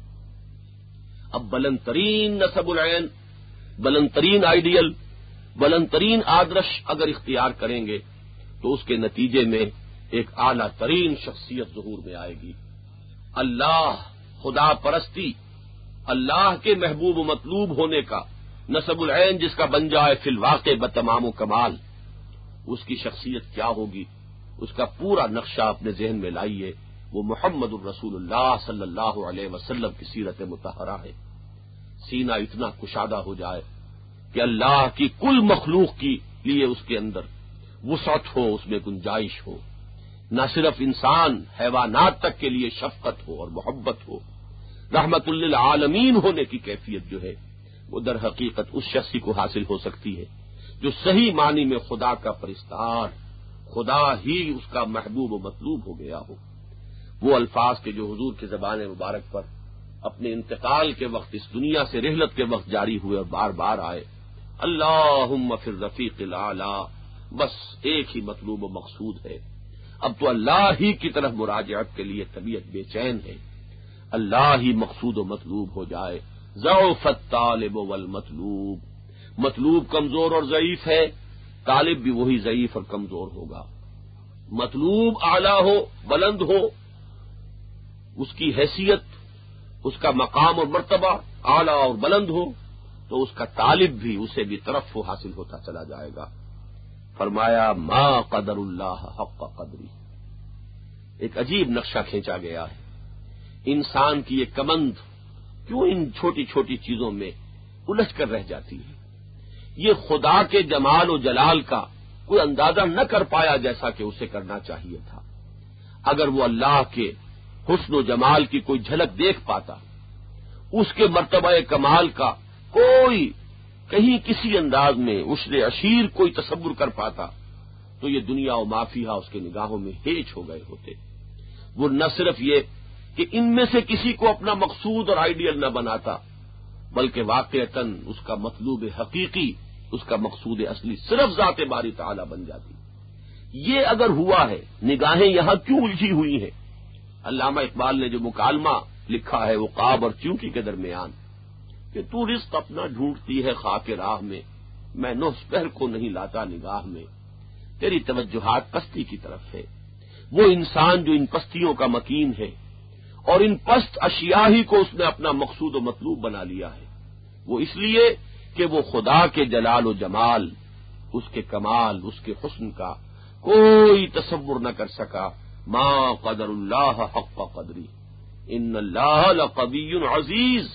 اب بلند ترین نصب العین، بلند ترین آئیڈیل، بلند ترین آدرش اگر اختیار کریں گے تو اس کے نتیجے میں ایک اعلیٰ ترین شخصیت ظہور میں آئے گی۔ اللہ، خدا پرستی، اللہ کے محبوب و مطلوب ہونے کا نصب العین جس کا بن جائے فی الواقع بتمام و کمال، اس کی شخصیت کیا ہوگی، اس کا پورا نقشہ اپنے ذہن میں لائیے۔ وہ محمد الرسول اللہ صلی اللہ علیہ وسلم کی سیرت مطہرہ ہے۔ سینہ اتنا کشادہ ہو جائے کہ اللہ کی کل مخلوق کی لیے اس کے اندر وسعت ہو، اس میں گنجائش ہو، نہ صرف انسان، حیوانات تک کے لیے شفقت ہو اور محبت ہو، رحمت للعالمین ہونے کی کیفیت جو ہے وہ در حقیقت اس شخصی کو حاصل ہو سکتی ہے جو صحیح معنی میں خدا کا پرستار، خدا ہی اس کا محبوب و مطلوب ہو گیا ہو۔ وہ الفاظ کے جو حضور کی زبان مبارک پر اپنے انتقال کے وقت، اس دنیا سے رحلت کے وقت جاری ہوئے اور بار بار آئے، اللہم فی الرفیق الاعلی، بس ایک ہی مطلوب و مقصود ہے۔ اب تو اللہ ہی کی طرف مراجعت کے لیے طبیعت بے چین ہے، اللہ ہی مقصود و مطلوب ہو جائے۔ ضعف الطالب والمطلوب، مطلوب کمزور اور ضعیف ہے، طالب بھی وہی ضعیف اور کمزور ہوگا۔ مطلوب اعلیٰ ہو، بلند ہو، اس کی حیثیت، اس کا مقام اور مرتبہ اعلیٰ اور بلند ہو، تو اس کا طالب بھی اسے بھی طرف حاصل ہوتا چلا جائے گا۔ فرمایا ما قدر اللہ حق قدری، ایک عجیب نقشہ کھینچا گیا ہے۔ انسان کی یہ کمند کیوں ان چھوٹی چھوٹی چیزوں میں الجھ کر رہ جاتی ہے؟ یہ خدا کے جمال و جلال کا کوئی اندازہ نہ کر پایا جیسا کہ اسے کرنا چاہیے تھا۔ اگر وہ اللہ کے حسن و جمال کی کوئی جھلک دیکھ پاتا، اس کے مرتبہ کمال کا کوئی کہیں کسی انداز میں عشر عشیر کوئی تصور کر پاتا، تو یہ دنیا و مافیہ اس کے نگاہوں میں ہیچ ہو گئے ہوتے۔ وہ نہ صرف یہ کہ ان میں سے کسی کو اپنا مقصود اور آئیڈیل نہ بناتا، بلکہ واقعتاً اس کا مطلوب حقیقی، اس کا مقصود اصلی صرف ذات باری تعالی بن جاتی۔ یہ اگر ہوا ہے، نگاہیں یہاں کیوں الجھی ہوئی ہیں؟ علامہ اقبال نے جو مکالمہ لکھا ہے وہ قاب اور چونکی کے درمیان، کہ تو رزق اپنا ڈھونڈتی ہے خاک راہ میں، میں نو سپہر کو نہیں لاتا نگاہ میں، تیری توجہات پستی کی طرف ہے۔ وہ انسان جو ان پستیوں کا مکین ہے اور ان پست اشیاء ہی کو اس نے اپنا مقصود و مطلوب بنا لیا ہے، وہ اس لیے کہ وہ خدا کے جلال و جمال، اس کے کمال، اس کے حسن کا کوئی تصور نہ کر سکا. ما قدر اللہ حق قدری ان اللہ لقوی عزیز.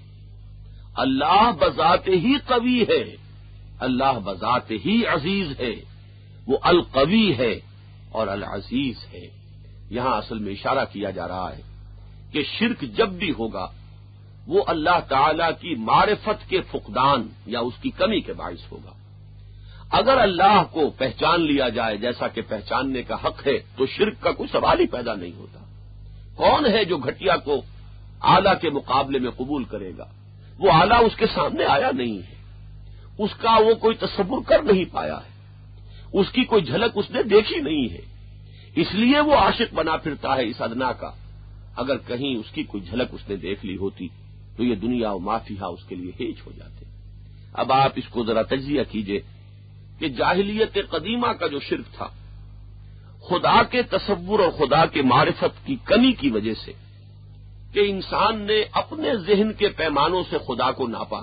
اللہ بذات ہی قوی ہے، اللہ بذات ہی عزیز ہے، وہ القوی ہے اور العزیز ہے. یہاں اصل میں اشارہ کیا جا رہا ہے کہ شرک جب بھی ہوگا وہ اللہ تعالی کی معرفت کے فقدان یا اس کی کمی کے باعث ہوگا. اگر اللہ کو پہچان لیا جائے جیسا کہ پہچاننے کا حق ہے تو شرک کا کوئی سوال ہی پیدا نہیں ہوتا. کون ہے جو گھٹیا کو اعلیٰ کے مقابلے میں قبول کرے گا؟ وہ اعلیٰ اس کے سامنے آیا نہیں ہے، اس کا وہ کوئی تصور کر نہیں پایا ہے، اس کی کوئی جھلک اس نے دیکھی نہیں ہے، اس لیے وہ عاشق بنا پھرتا ہے اس ادنا کا. اگر کہیں اس کی کوئی جھلک اس نے دیکھ لی ہوتی تو یہ دنیا و ما فیہا اس کے لیے ہیچ ہو جاتے. اب آپ اس کو ذرا تجزیہ کیجئے کہ جاہلیت قدیمہ کا جو شرک تھا، خدا کے تصور اور خدا کے معرفت کی کمی کی وجہ سے کہ انسان نے اپنے ذہن کے پیمانوں سے خدا کو ناپا.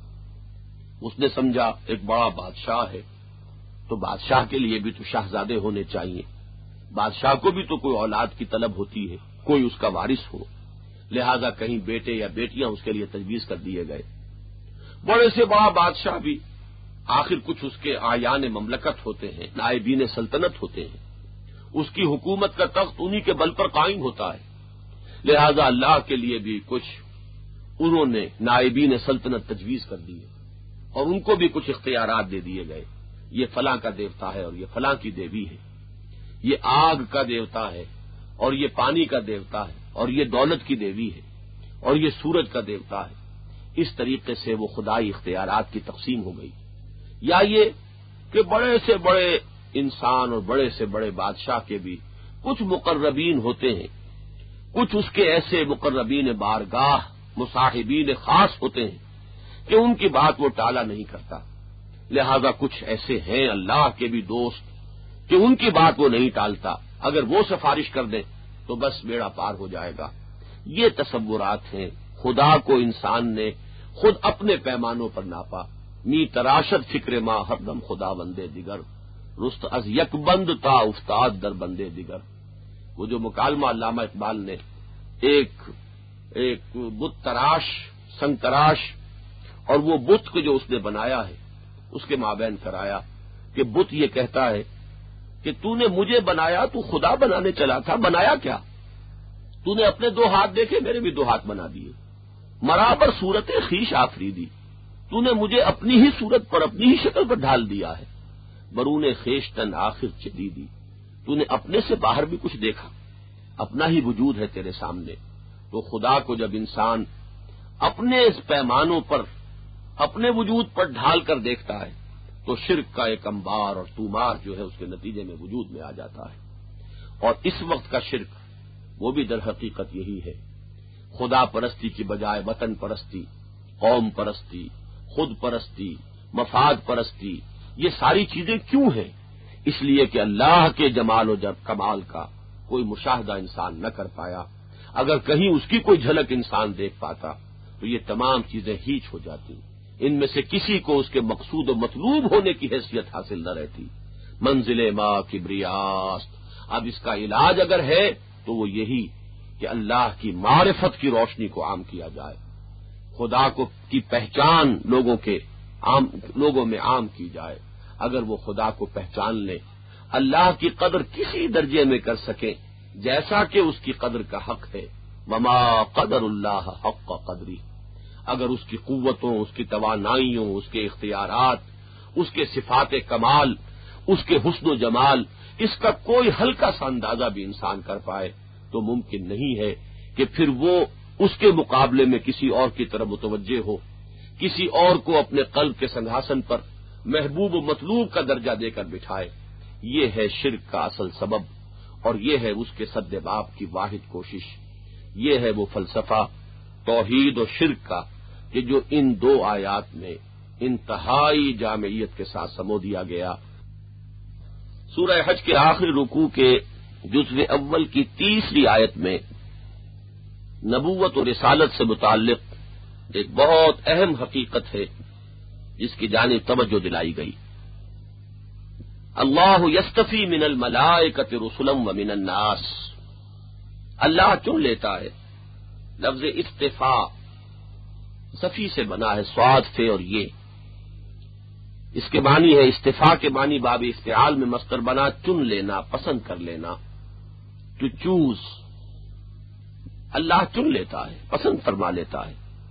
اس نے سمجھا ایک بڑا بادشاہ ہے تو بادشاہ کے لیے بھی تو شاہزادے ہونے چاہیے، بادشاہ کو بھی تو کوئی اولاد کی طلب ہوتی ہے، کوئی اس کا وارث ہو، لہذا کہیں بیٹے یا بیٹیاں اس کے لیے تجویز کر دیے گئے. بڑے سے بڑا بادشاہ بھی آخر کچھ اس کے آیان مملکت ہوتے ہیں، نائبین سلطنت ہوتے ہیں، اس کی حکومت کا تخت انہی کے بل پر قائم ہوتا ہے، لہذا اللہ کے لیے بھی کچھ انہوں نے نائبین سلطنت تجویز کر دیے اور ان کو بھی کچھ اختیارات دے دیے گئے. یہ فلاں کا دیوتا ہے اور یہ فلاں کی دیوی ہے، یہ آگ کا دیوتا ہے اور یہ پانی کا دیوتا ہے اور یہ دولت کی دیوی ہے اور یہ سورج کا دیوتا ہے. اس طریقے سے وہ خدائی اختیارات کی تقسیم ہو گئی. یا یہ کہ بڑے سے بڑے انسان اور بڑے سے بڑے بادشاہ کے بھی کچھ مقربین ہوتے ہیں، کچھ اس کے ایسے مقربین بارگاہ مصاحبین خاص ہوتے ہیں کہ ان کی بات وہ ٹالا نہیں کرتا. لہذا کچھ ایسے ہیں اللہ کے بھی دوست کہ ان کی بات وہ نہیں ٹالتا، اگر وہ سفارش کر دیں تو بس بیڑا پار ہو جائے گا. یہ تصورات ہیں. خدا کو انسان نے خود اپنے پیمانوں پر ناپا. می تراشد فکر ما ہر دم خدا بندے دیگر، رست از یک بند تا افتاد در بندے دیگر. وہ جو مکالمہ علامہ اقبال نے ایک بت تراش سنگ تراش اور وہ بت کو جو اس نے بنایا ہے اس کے مابین کرایا کہ بت یہ کہتا ہے کہ تو نے مجھے بنایا، تو خدا بنانے چلا تھا، بنایا کیا؟ تو نے اپنے دو ہاتھ دیکھے، میرے بھی دو ہاتھ بنا دیے، مرابر صورت خیش آفریدی، تو نے مجھے اپنی ہی صورت پر اپنی ہی شکل پر ڈھال دیا ہے. برون خیشتن آخر چدیدی، تو نے اپنے سے باہر بھی کچھ دیکھا، اپنا ہی وجود ہے تیرے سامنے. تو خدا کو جب انسان اپنے اس پیمانوں پر اپنے وجود پر ڈھال کر دیکھتا ہے تو شرک کا ایک انبار اور طومار جو ہے اس کے نتیجے میں وجود میں آ جاتا ہے. اور اس وقت کا شرک وہ بھی در حقیقت یہی ہے، خدا پرستی کی بجائے وطن پرستی، قوم پرستی، خود پرستی، مفاد پرستی. یہ ساری چیزیں کیوں ہیں؟ اس لیے کہ اللہ کے جمال و کمال کا کوئی مشاہدہ انسان نہ کر پایا. اگر کہیں اس کی کوئی جھلک انسان دیکھ پاتا تو یہ تمام چیزیں ہیچ ہو جاتی، ان میں سے کسی کو اس کے مقصود و مطلوب ہونے کی حیثیت حاصل نہ رہتی. منزل ماں کبریاست. اب اس کا علاج اگر ہے تو وہ یہی کہ اللہ کی معرفت کی روشنی کو عام کیا جائے، خدا کو کی پہچان لوگوں میں عام کی جائے. اگر وہ خدا کو پہچان لیں، اللہ کی قدر کسی درجے میں کر سکیں جیسا کہ اس کی قدر کا حق ہے. وما قدر اللہ حق قدری. اگر اس کی قوتوں، اس کی توانائیوں، اس کے اختیارات، اس کے صفات کمال، اس کے حسن و جمال، اس کا کوئی ہلکا سا اندازہ بھی انسان کر پائے تو ممکن نہیں ہے کہ پھر وہ اس کے مقابلے میں کسی اور کی طرف متوجہ ہو، کسی اور کو اپنے قلب کے سنگھاسن پر محبوب و مطلوب کا درجہ دے کر بٹھائے. یہ ہے شرک کا اصل سبب اور یہ ہے اس کے سد باب کی واحد کوشش. یہ ہے وہ فلسفہ توحید و شرک کا کہ جو ان دو آیات میں انتہائی جامعیت کے ساتھ سمو دیا گیا. سورہ حج کے آخری رکوع کے جزو اول کی 3 آیت میں نبوت و رسالت سے متعلق ایک بہت اہم حقیقت ہے جس کی جانب توجہ دلائی گئی. اللہ یستفی من الملائکۃ رسلا ومن الناس. اللہ چن لیتا ہے. لفظ استفاء صفی سے بنا ہے، صاد فے اور یہ. اس کے معنی ہے استفاء کے معنی باب افتعال میں مصدر بنا چن لینا، پسند کر لینا، ٹو چوز. اللہ چن لیتا ہے، پسند فرما لیتا ہے.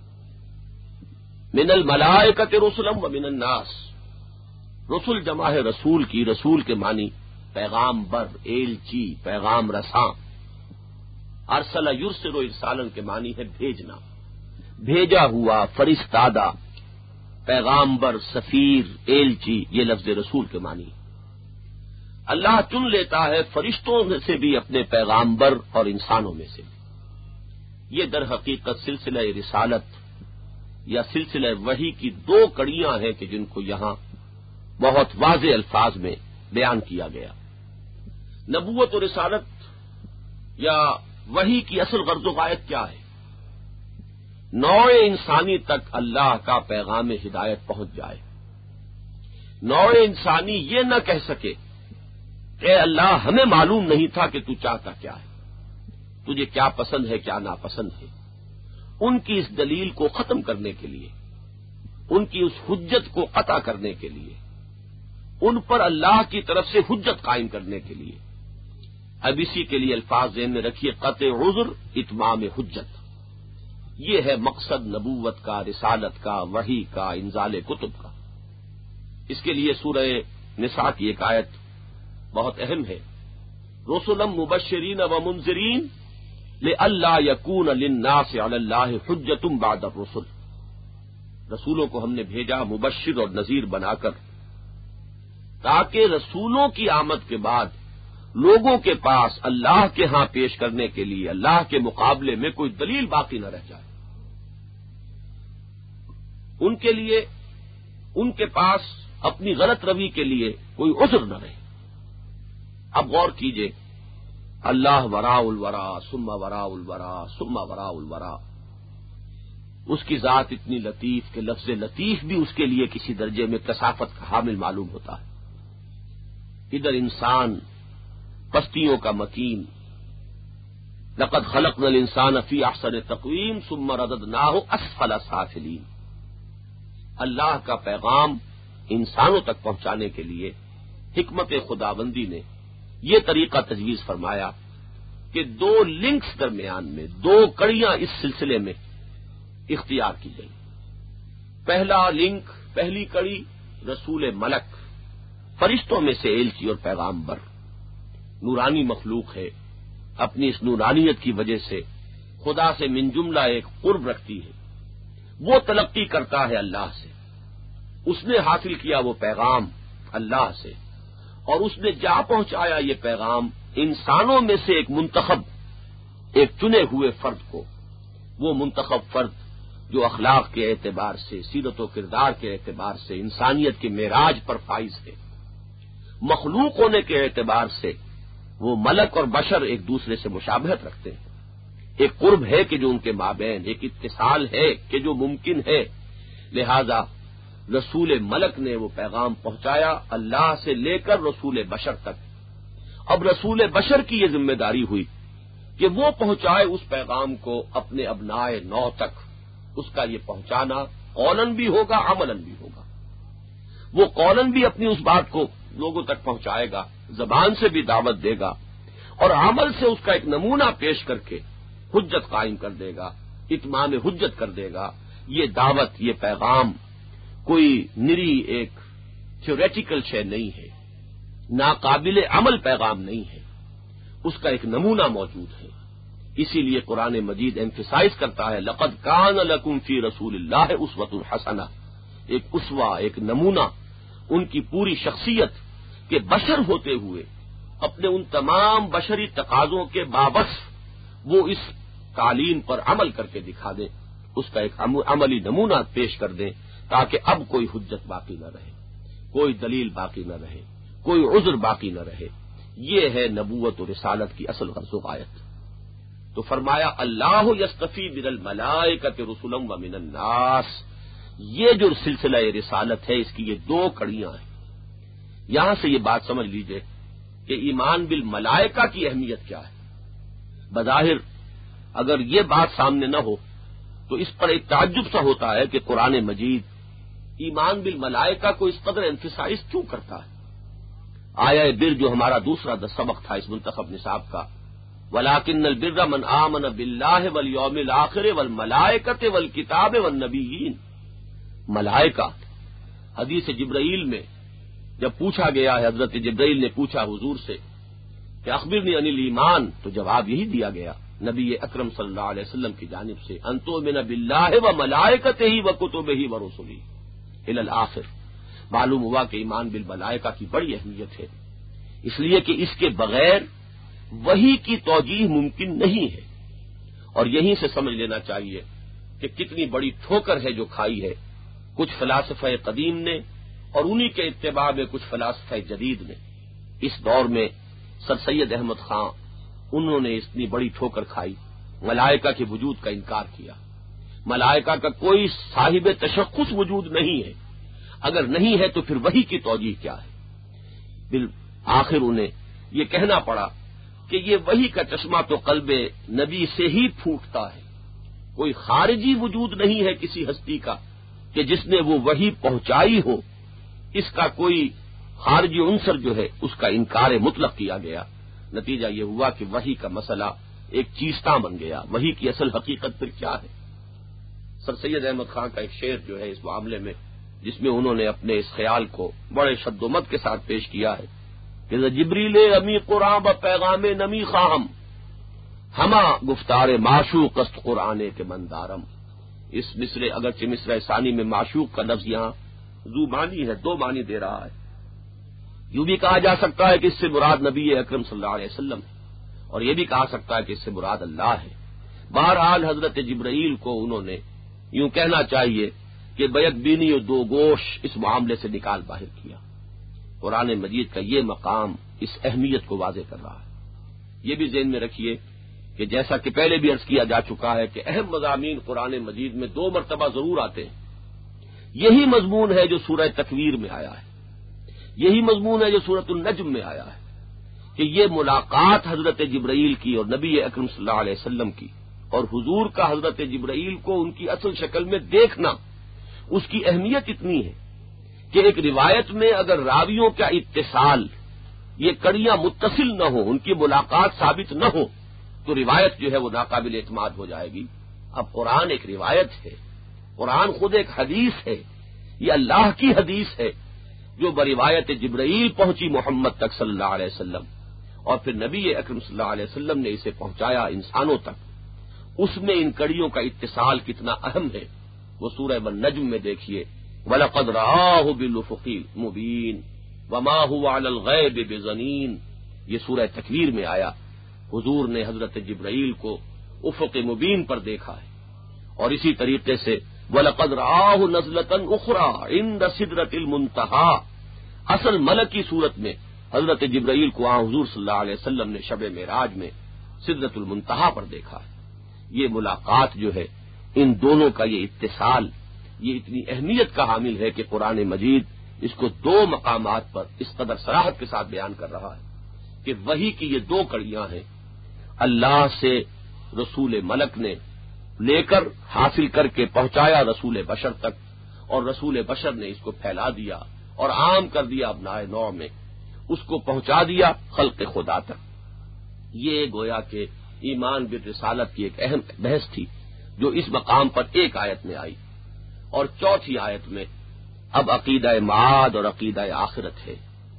من الملائکۃ رسلا ومن الناس. رسول جمع ہے رسول کی. رسول کے معنی پیغام بر، ایلچی، پیغام رساں. ارسل یرسل ارسالن کے معنی ہے بھیجنا، بھیجا ہوا، فرستادہ، پیغامبر، سفیر، ایلچی. یہ لفظ رسول کے معنی. اللہ چن لیتا ہے فرشتوں میں سے بھی اپنے پیغامبر اور انسانوں میں سے. یہ در حقیقت سلسلہ رسالت یا سلسلہ وحی کی دو کڑیاں ہیں کہ جن کو یہاں بہت واضح الفاظ میں بیان کیا گیا. نبوت و رسالت یا وحی کی اصل غرض و غایت کیا ہے؟ نوع انسانی تک اللہ کا پیغام ہدایت پہنچ جائے. نوع انسانی یہ نہ کہہ سکے کہ اللہ ہمیں معلوم نہیں تھا کہ تو چاہتا کیا ہے، تجھے کیا پسند ہے کیا ناپسند ہے. ان کی اس دلیل کو ختم کرنے کے لیے، ان کی اس حجت کو قطع کرنے کے لیے، ان پر اللہ کی طرف سے حجت قائم کرنے کے لیے، اب اسی کے لیے الفاظ ذہن میں رکھیے، قطع عذر اتمام حجت. یہ ہے مقصد نبوت کا، رسالت کا، وحی کا، انزال کتب کا. اس کے لیے سورہ نساء کی ایک آیت بہت اہم ہے. رسلا مبشرین و منذرین لئلا یکون للناس علی اللہ حجۃ بعد الرسل. رسولوں کو ہم نے بھیجا مبشر اور نذیر بنا کر، تاکہ رسولوں کی آمد کے بعد لوگوں کے پاس اللہ کے ہاں پیش کرنے کے لیے اللہ کے مقابلے میں کوئی دلیل باقی نہ رہ جائے. ان کے لیے، ان کے پاس اپنی غلط روی کے لیے کوئی عذر نہ رہے. اب غور کیجئے، اللہ وراء الورا ثم وراء الورا ثم وراء الورا. اس کی ذات اتنی لطیف کہ لفظ لطیف بھی اس کے لیے کسی درجے میں کثافت کا حامل معلوم ہوتا ہے. ادھر انسان پستیوں کا مکین، لقد خلقنا الانسان فی احسن تقویم ثم رددناہ اسفل سافلین. اللہ کا پیغام انسانوں تک پہنچانے کے لیے حکمت خداوندی نے یہ طریقہ تجویز فرمایا کہ دو لنکس درمیان میں، دو کڑیاں اس سلسلے میں اختیار کی گئی. پہلا لنک، پہلی کڑی رسول ملک، فرشتوں میں سے ایلچی اور پیغامبر. نورانی مخلوق ہے، اپنی اس نورانیت کی وجہ سے خدا سے من جملہ ایک قرب رکھتی ہے. وہ تلقی کرتا ہے اللہ سے، اس نے حاصل کیا وہ پیغام اللہ سے، اور اس نے جا پہنچایا یہ پیغام انسانوں میں سے ایک منتخب، ایک چنے ہوئے فرد کو. وہ منتخب فرد جو اخلاق کے اعتبار سے، سیرت و کردار کے اعتبار سے انسانیت کے معراج پر فائز ہے. مخلوق ہونے کے اعتبار سے وہ ملک اور بشر ایک دوسرے سے مشابہت رکھتے ہیں. ایک قرب ہے کہ جو ان کے مابین، ایک اتصال ہے کہ جو ممکن ہے. لہذا رسول ملک نے وہ پیغام پہنچایا اللہ سے لے کر رسول بشر تک. اب رسول بشر کی یہ ذمہ داری ہوئی کہ وہ پہنچائے اس پیغام کو اپنے ابنائے نو تک. اس کا یہ پہنچانا قولاً بھی ہوگا، عملاً بھی ہوگا. وہ قولاً بھی اپنی اس بات کو لوگوں تک پہنچائے گا، زبان سے بھی دعوت دے گا، اور عمل سے اس کا ایک نمونہ پیش کر کے حجت قائم کر دے گا، اتمام حجت کر دے گا. یہ دعوت، یہ پیغام کوئی نری ایک تھیوریٹیکل شے نہیں ہے، ناقابل عمل پیغام نہیں ہے، اس کا ایک نمونہ موجود ہے. اسی لیے قرآن مجید ایمفیسائز کرتا ہے لقد کان لکم فی رسول اللہ اسوۃ حسنہ. ایک اسوہ، ایک نمونہ، ان کی پوری شخصیت کے بشر ہوتے ہوئے اپنے ان تمام بشری تقاضوں کے بابس وہ اس تعلیم پر عمل کر کے دکھا دیں، اس کا ایک عملی نمونہ پیش کر دیں، تاکہ اب کوئی حجت باقی نہ رہے، کوئی دلیل باقی نہ رہے، کوئی عذر باقی نہ رہے. یہ ہے نبوت و رسالت کی اصل غرض و غایت. تو فرمایا اللہ یستفی من الملائکۃ رسلا ومن الناس. یہ جو سلسلہ رسالت ہے اس کی یہ دو کڑیاں ہیں. یہاں سے یہ بات سمجھ لیجئے کہ ایمان بالملائکہ کی اہمیت کیا ہے. بظاہر اگر یہ بات سامنے نہ ہو تو اس پر ایک تعجب سا ہوتا ہے کہ قرآن مجید ایمان بالملائکہ کو اس قدر ایمفسائز کیوں کرتا ہے. آیا بر جو ہمارا دوسرا سبق تھا اس منتخب نصاب کا، وَلَٰكِنَّ الْبِرَّ مَنْ آمَنَ بِاللَّهِ وَالْيَوْمِ الْآخِرِ وَالْمَلَائِكَةِ وَالْكِتَابِ وَالنَّبِيِّينَ. ملائکہ حدیث جبرائیل میں جب پوچھا گیا ہے، حضرت جبرائیل نے پوچھا حضور سے کہ اخبرنی عن الایمان، تو جواب یہی دیا گیا نبی اکرم صلی اللہ علیہ وسلم کی جانب سے، ان تؤمن باللہ وملائکتہ وکتبہ ورسلہ الی الآخر. معلوم ہوا کہ ایمان بالملائکہ کی بڑی اہمیت ہے، اس لیے کہ اس کے بغیر وحی کی توجیہ ممکن نہیں ہے. اور یہیں سے سمجھ لینا چاہیے کہ کتنی بڑی ٹھوکر ہے جو کھائی ہے کچھ فلاسفہ قدیم نے اور انہی کے اتباع میں کچھ فلاسفہ جدید نے. اس دور میں سر سید احمد خان انہوں نے اتنی بڑی ٹھوکر کھائی، ملائکہ کے وجود کا انکار کیا. ملائکہ کا کوئی صاحب تشخص وجود نہیں ہے، اگر نہیں ہے تو پھر وحی کی توجیہ کیا ہے. بالآخر انہیں یہ کہنا پڑا کہ یہ وحی کا چشمہ تو قلب نبی سے ہی پھوٹتا ہے، کوئی خارجی وجود نہیں ہے کسی ہستی کا کہ جس نے وہ وحی پہنچائی ہو. اس کا کوئی خارجی عنصر جو ہے اس کا انکار مطلق کیا گیا. نتیجہ یہ ہوا کہ وحی کا مسئلہ ایک چیستہ بن گیا. وحی کی اصل حقیقت پھر کیا ہے؟ سر سید احمد خان کا ایک شعر جو ہے اس معاملے میں، جس میں انہوں نے اپنے اس خیال کو بڑے شد و مد کے ساتھ پیش کیا ہے کہ جبریل امی قرآن ب پیغام نمی خواہم، ہما گفتار معشوق است قرآن کے مندارم. اس مصر اگرچہ مصر ثانی میں معشوق کا لفظ یہاں ذو معنی ہے، دو معنی دے رہا ہے. یوں بھی کہا جا سکتا ہے کہ اس سے مراد نبی اکرم صلی اللہ علیہ وسلم ہے، اور یہ بھی کہا سکتا ہے کہ اس سے مراد اللہ ہے. بہرحال حضرت جبرائیل کو انہوں نے یوں کہنا چاہیے کہ بیک بینی و دو گوش اس معاملے سے نکال باہر کیا. قرآن مجید کا یہ مقام اس اہمیت کو واضح کر رہا ہے. یہ بھی ذہن میں رکھیے کہ جیسا کہ پہلے بھی عرض کیا جا چکا ہے کہ اہم مضامین قرآن مجید میں دو مرتبہ ضرور آتے ہیں. یہی مضمون ہے جو سورہ تکویر میں آیا ہے، یہی مضمون ہے جو سورۃ النجم میں آیا ہے کہ یہ ملاقات حضرت جبرائیل کی اور نبی اکرم صلی اللہ علیہ وسلم کی اور حضور کا حضرت جبرائیل کو ان کی اصل شکل میں دیکھنا، اس کی اہمیت اتنی ہے کہ ایک روایت میں اگر راویوں کا اتصال، یہ کڑیاں متصل نہ ہوں، ان کی ملاقات ثابت نہ ہو تو روایت جو ہے وہ ناقابل اعتماد ہو جائے گی. اب قرآن ایک روایت ہے، قرآن خود ایک حدیث ہے، یہ اللہ کی حدیث ہے جو بروایت جبرائیل پہنچی محمد تک صلی اللہ علیہ وسلم، اور پھر نبی اکرم صلی اللہ علیہ وسلم نے اسے پہنچایا انسانوں تک. اس میں ان کڑیوں کا اتصال کتنا اہم ہے وہ سورہ النجم میں دیکھیے. وَلَقَدْ رَآهُ بِالْأُفُقِ الْمُبِينِ وَمَا هُوَ عَلَى الْغَيْبِ بِضَنِينٍ. یہ سورہ تکویر میں آیا. حضور نے حضرت جبرائیل کو افق مبین پر دیکھا ہے. اور اسی طریقے سے وَلَقَدْ رَآهُ نَزْلَةً أُخْرَىٰ عِندَ سِدْرَةِ الْمُنتَهَىٰ. اصل ملکی صورت میں حضرت جبرائیل کو حضور صلی اللہ علیہ وسلم نے شب معراج میں سدرۃ المنتہا پر دیکھا ہے. یہ ملاقات جو ہے، ان دونوں کا یہ اتصال، یہ اتنی اہمیت کا حامل ہے کہ قرآن مجید اس کو دو مقامات پر اس قدر صراحت کے ساتھ بیان کر رہا ہے کہ وحی کی یہ دو کڑیاں ہیں. اللہ سے رسول ملک نے لے کر حاصل کر کے پہنچایا رسول بشر تک، اور رسول بشر نے اس کو پھیلا دیا اور عام کر دیا ابنائے نوع میں، اس کو پہنچا دیا خلق خدا تک. یہ گویا کہ ایمان بالرسالت کی ایک اہم بحث تھی جو اس مقام پر ایک آیت میں آئی. اور چوتھی آیت میں اب عقیدہ معاد اور عقیدہ آخرت ہے.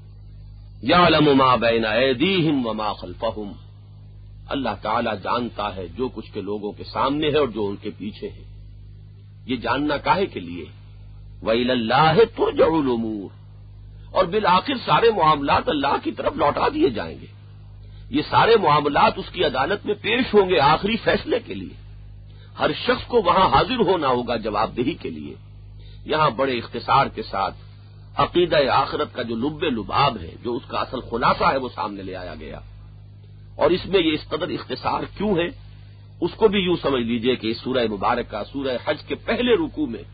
یعلم ما بین ایدیہم وما خلفہم. اللہ تعالی جانتا ہے جو کچھ کے لوگوں کے سامنے ہے اور جو ان کے پیچھے ہے. یہ جاننا کاہے کے لیے؟ وَإِلَى اللَّهِ تُرْجَعُ الْأُمُورُ. اور بالآخر سارے معاملات اللہ کی طرف لوٹا دیے جائیں گے. یہ سارے معاملات اس کی عدالت میں پیش ہوں گے آخری فیصلے کے لیے. ہر شخص کو وہاں حاضر ہونا ہوگا جواب دہی کے لیے. یہاں بڑے اختصار کے ساتھ عقیدہ آخرت کا جو لب لباب ہے، جو اس کا اصل خلاصہ ہے، وہ سامنے لے آیا گیا. اور اس میں یہ اس قدر اختصار کیوں ہے، اس کو بھی یوں سمجھ لیجئے کہ اس سورہ مبارکہ سورہ حج کے پہلے رکوع میں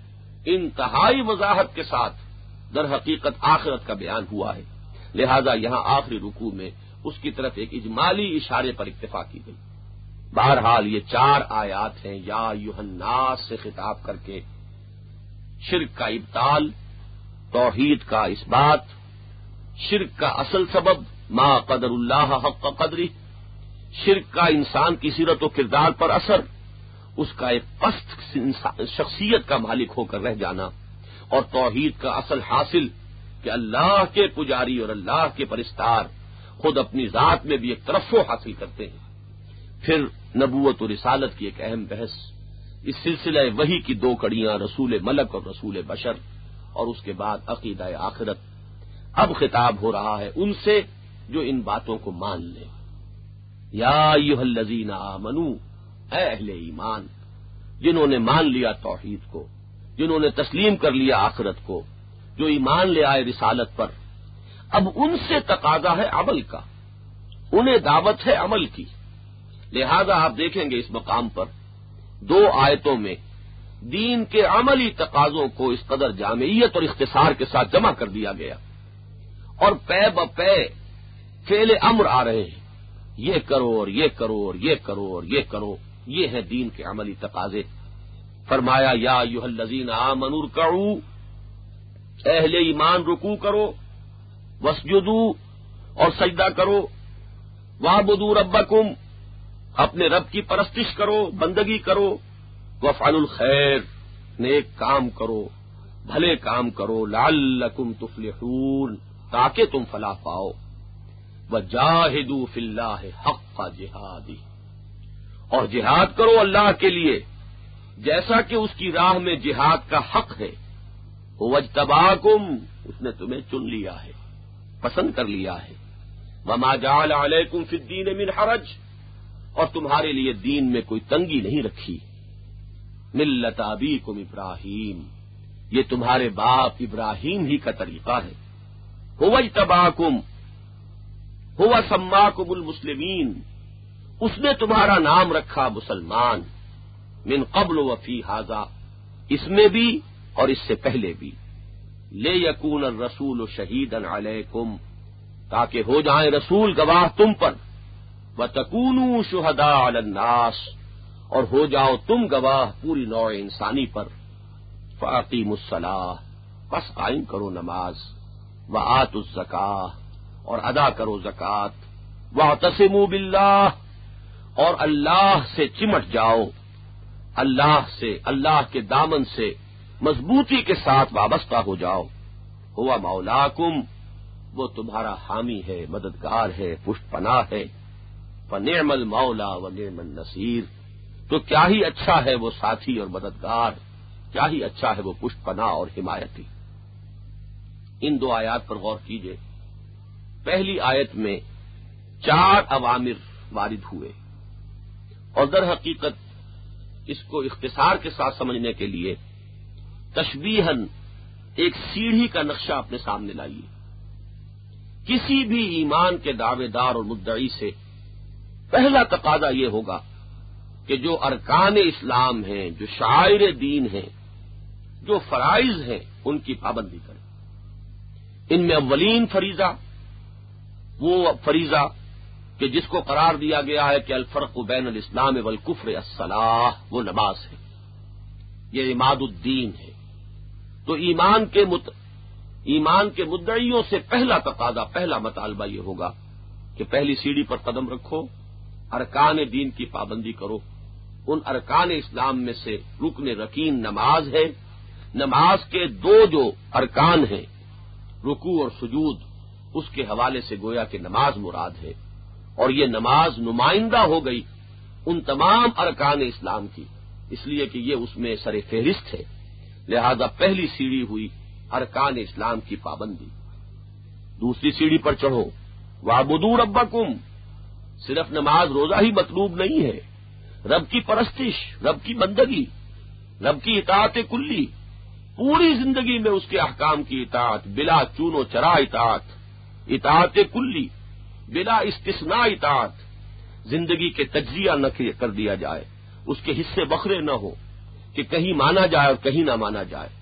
انتہائی وضاحت کے ساتھ در حقیقت آخرت کا بیان ہوا ہے، لہذا یہاں آخری رکوع میں اس کی طرف ایک اجمالی اشارے پر اکتفا کی گئی۔ بہرحال یہ 4 آیات ہیں یا ایھا الناس سے خطاب کر کے شرک کا ابطال، توحید کا اثبات، شرک کا اصل سبب ما قدر اللہ حق قدری، شرک کا انسان کی سیرت و کردار پر اثر، اس کا ایک پست شخصیت کا مالک ہو کر رہ جانا، اور توحید کا اصل حاصل کہ اللہ کے پجاری اور اللہ کے پرستار خود اپنی ذات میں بھی ایک ترفع حاصل کرتے ہیں۔ پھر نبوت و رسالت کی ایک اہم بحث، اس سلسلہ وحی کی 2 کڑیاں، رسول ملک اور رسول بشر، اور اس کے بعد عقیدہ آخرت۔ اب خطاب ہو رہا ہے ان سے جو ان باتوں کو مان لیں۔ یا ایھا الذین آمنوا، اے اہل ایمان، جنہوں نے مان لیا توحید کو، جنہوں نے تسلیم کر لیا آخرت کو، جو ایمان لے آئے رسالت پر، اب ان سے تقاضا ہے عمل کا، انہیں دعوت ہے عمل کی۔ لہذا آپ دیکھیں گے اس مقام پر 2 آیتوں میں دین کے عملی تقاضوں کو اس قدر جامعیت اور اختصار کے ساتھ جمع کر دیا گیا، اور پے بپے فعل امر آ رہے ہیں، یہ کرو اور یہ کرو اور یہ کرو اور یہ کرو، یہ ہے دین کے عملی تقاضے۔ فرمایا یا ایھا الذین آمنوا ارکعوا، اہل ایمان رکوع کرو، واسجدوا، اور سجدہ کرو، واعبدوا ربکم، اپنے رب کی پرستش کرو، بندگی کرو، وافعلوا الخیر، نیک کام کرو، بھلے کام کرو، لعلکم تفلحون، تاکہ تم فلاح پاؤ، وجاہدوا فی اللہ حق جہادہ، اور جہاد کرو اللہ کے لیے جیسا کہ اس کی راہ میں جہاد کا حق ہے۔ هو اجتباکم، اس نے تمہیں چن لیا ہے، پسند کر لیا ہے۔ وما جعل علیکم فی الدین من حرج، اور تمہارے لیے دین میں کوئی تنگی نہیں رکھی۔ ملت ابیکم ابراہیم، یہ تمہارے باپ ابراہیم ہی کا طریقہ ہے۔ هو اجتباکم، هو سماکم المسلمین، اس نے تمہارا نام رکھا مسلمان، من قبل وفی ھذا، اس میں بھی اور اس سے پہلے بھی، لیکون الرسول شہیدا علیکم، تاکہ ہو جائیں رسول گواہ تم پر، وتکونوا شہداء علی الناس، اور ہو جاؤ تم گواہ پوری نوع انسانی پر۔ فاقیموا الصلاۃ، بس قائم کرو نماز، وآتوا الزکاۃ، اور ادا کرو زکوٰۃ، واعتصموا باللہ، اور اللہ سے چمٹ جاؤ، اللہ سے، اللہ کے دامن سے مضبوطی کے ساتھ وابستہ ہو جاؤ۔ ہوا مولاکم، وہ تمہارا حامی ہے، مددگار ہے، پشت پناہ ہے۔ فنعم المولا ونعم النصیر، تو کیا ہی اچھا ہے وہ ساتھی اور مددگار، کیا ہی اچھا ہے وہ پشت پناہ اور حمایتی۔ ان 2 آیات پر غور کیجئے۔ پہلی آیت میں 4 اوامر وارد ہوئے، اور در حقیقت اس کو اختصار کے ساتھ سمجھنے کے لیے تشبیہاً ایک سیڑھی کا نقشہ اپنے سامنے لائیے۔ کسی بھی ایمان کے دعوے دار اور مدعی سے پہلا تقاضا یہ ہوگا کہ جو ارکان اسلام ہیں، جو شعائر دین ہیں، جو فرائض ہیں، ان کی پابندی کریں۔ ان میں اولین فریضہ وہ فریضہ کہ جس کو قرار دیا گیا ہے کہ الفرق بین الاسلام والکفر الصلاۃ، وہ نماز ہے، یہ عماد الدین ہے۔ تو ایمان کے مدعیوں سے پہلا تقاضا، پہلا مطالبہ یہ ہوگا کہ پہلی سیڑھی پر قدم رکھو، ارکان دین کی پابندی کرو۔ ان ارکان اسلام میں سے رکن رکین نماز ہے۔ نماز کے 2 جو ارکان ہیں، رکوع اور سجود، اس کے حوالے سے گویا کہ نماز مراد ہے، اور یہ نماز نمائندہ ہو گئی ان تمام ارکان اسلام کی، اس لیے کہ یہ اس میں سر فہرست ہے۔ لہذا پہلی سیڑھی ہوئی ارکان اسلام کی پابندی۔ دوسری سیڑھی پر چڑھو، واعبدوا ربکم، صرف نماز روزہ ہی مطلوب نہیں ہے، رب کی پرستش، رب کی بندگی، رب کی اطاعت کلی، پوری زندگی میں اس کے احکام کی اطاعت، بلا چون و چرا اطاعت، اطاعت کلی، بلا استثناء اطاعت، زندگی کے تجزیہ نہ کر دیا جائے، اس کے حصے بکھرے نہ ہو کہ کہیں مانا جائے اور کہیں نہ مانا جائے،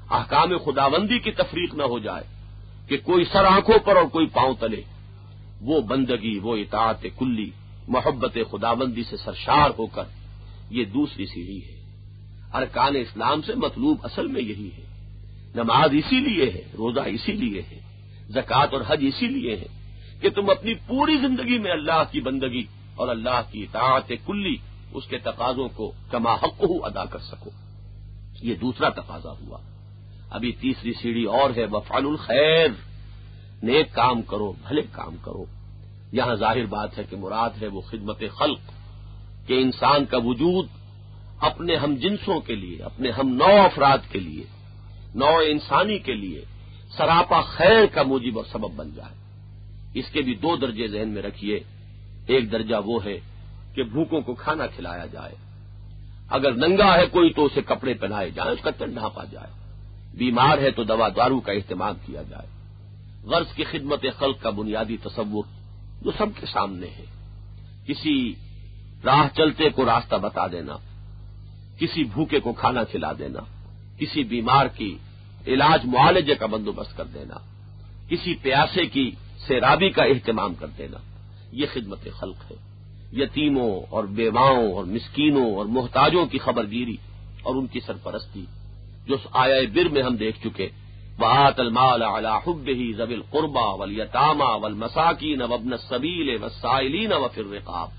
احکام خداوندی کی تفریق نہ ہو جائے کہ کوئی سر آنکھوں پر اور کوئی پاؤں تلے، وہ بندگی، وہ اطاعت کلی، محبت خداوندی سے سرشار ہو کر یہ دوسری سیڑھی ہے۔ ارکان اسلام سے مطلوب اصل میں یہی ہے۔ نماز اسی لیے ہے، روزہ اسی لیے ہے، زکوٰۃ اور حج اسی لیے ہے کہ تم اپنی پوری زندگی میں اللہ کی بندگی اور اللہ کی اطاعت کلی، اس کے تقاضوں کو کما حق ادا کر سکو۔ یہ دوسرا تقاضا ہوا۔ ابھی تیسری سیڑھی اور ہے، وفعلوا الخیر، نیک کام کرو، بھلے کام کرو۔ یہاں ظاہر بات ہے کہ مراد ہے وہ خدمت خلق، کہ انسان کا وجود اپنے ہم جنسوں کے لیے، اپنے ہم نوع افراد کے لیے، نوع انسانی کے لیے سراپا خیر کا موجب اور سبب بن جائے۔ اس کے بھی دو درجے ذہن میں رکھیے۔ ایک درجہ وہ ہے کہ بھوکوں کو کھانا کھلایا جائے، اگر ننگا ہے کوئی تو اسے کپڑے پہنائے جائیں، اس کا تن ڈھانپا جائے، بیمار ہے تو دوا دارو کا اہتمام کیا جائے۔ غرض کی خدمت خلق کا بنیادی تصور جو سب کے سامنے ہے، کسی راہ چلتے کو راستہ بتا دینا، کسی بھوکے کو کھانا کھلا دینا، کسی بیمار کی علاج معالجے کا بندوبست کر دینا، کسی پیاسے کی سیرابی کا اہتمام کر دینا، یہ خدمت خلق ہے۔ یتیموں اور بیواؤں اور مسکینوں اور محتاجوں کی خبرگیری اور ان کی سرپرستی، جو آیہ بر میں ہم دیکھ چکے، وآت المال علی حبہ ذوی القربى والیتامى والمساکین وابن السبیل والسائلین وفی الرقاب۔